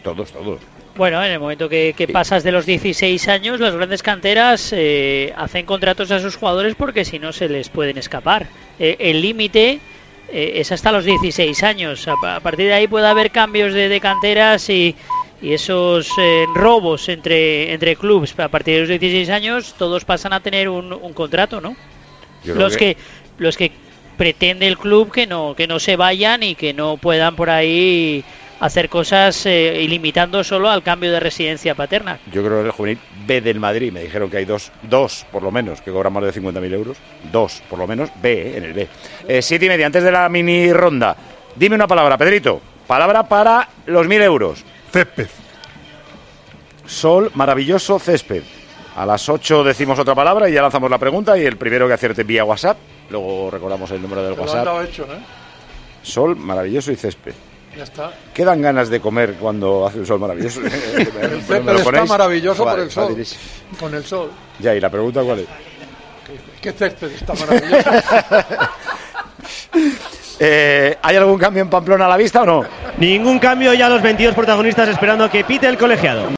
todos, todos. Bueno, en el momento que, que pasas de los dieciséis años, las grandes canteras eh, hacen contratos a sus jugadores porque si no se les pueden escapar. Eh, el límite eh, es hasta los dieciséis años. A, a partir de ahí puede haber cambios de, de canteras y, y esos eh, robos entre, entre clubes. A partir de los dieciséis años todos pasan a tener un, un contrato, ¿no? Los que... que los que pretende el club que no que no se vayan y que no puedan por ahí hacer cosas eh, ilimitando solo al cambio de residencia paterna. Yo creo que en el juvenil B del Madrid me dijeron que hay dos, dos por lo menos, que cobran más de cincuenta mil euros. Dos, por lo menos, B, eh, en el B. Eh, siete y media, antes de la mini ronda. Dime una palabra, Pedrito. Palabra para los mil euros. Césped. Sol, maravilloso césped. A las ocho decimos otra palabra y ya lanzamos la pregunta y el primero que acierte vía WhatsApp. Luego recordamos el número del Te lo WhatsApp. han dado hecho, ¿eh? Sol, maravilloso y césped. Ya está. ¿Qué dan ganas de comer cuando hace un sol maravilloso? El césped está maravilloso por el sol. Facilísimo. Con el sol. Ya, ¿y la pregunta cuál es? ¿Qué césped está maravilloso? eh, ¿Hay algún cambio en Pamplona a la vista o no? Ningún cambio, ya los veintidós protagonistas esperando que pite el colegiado.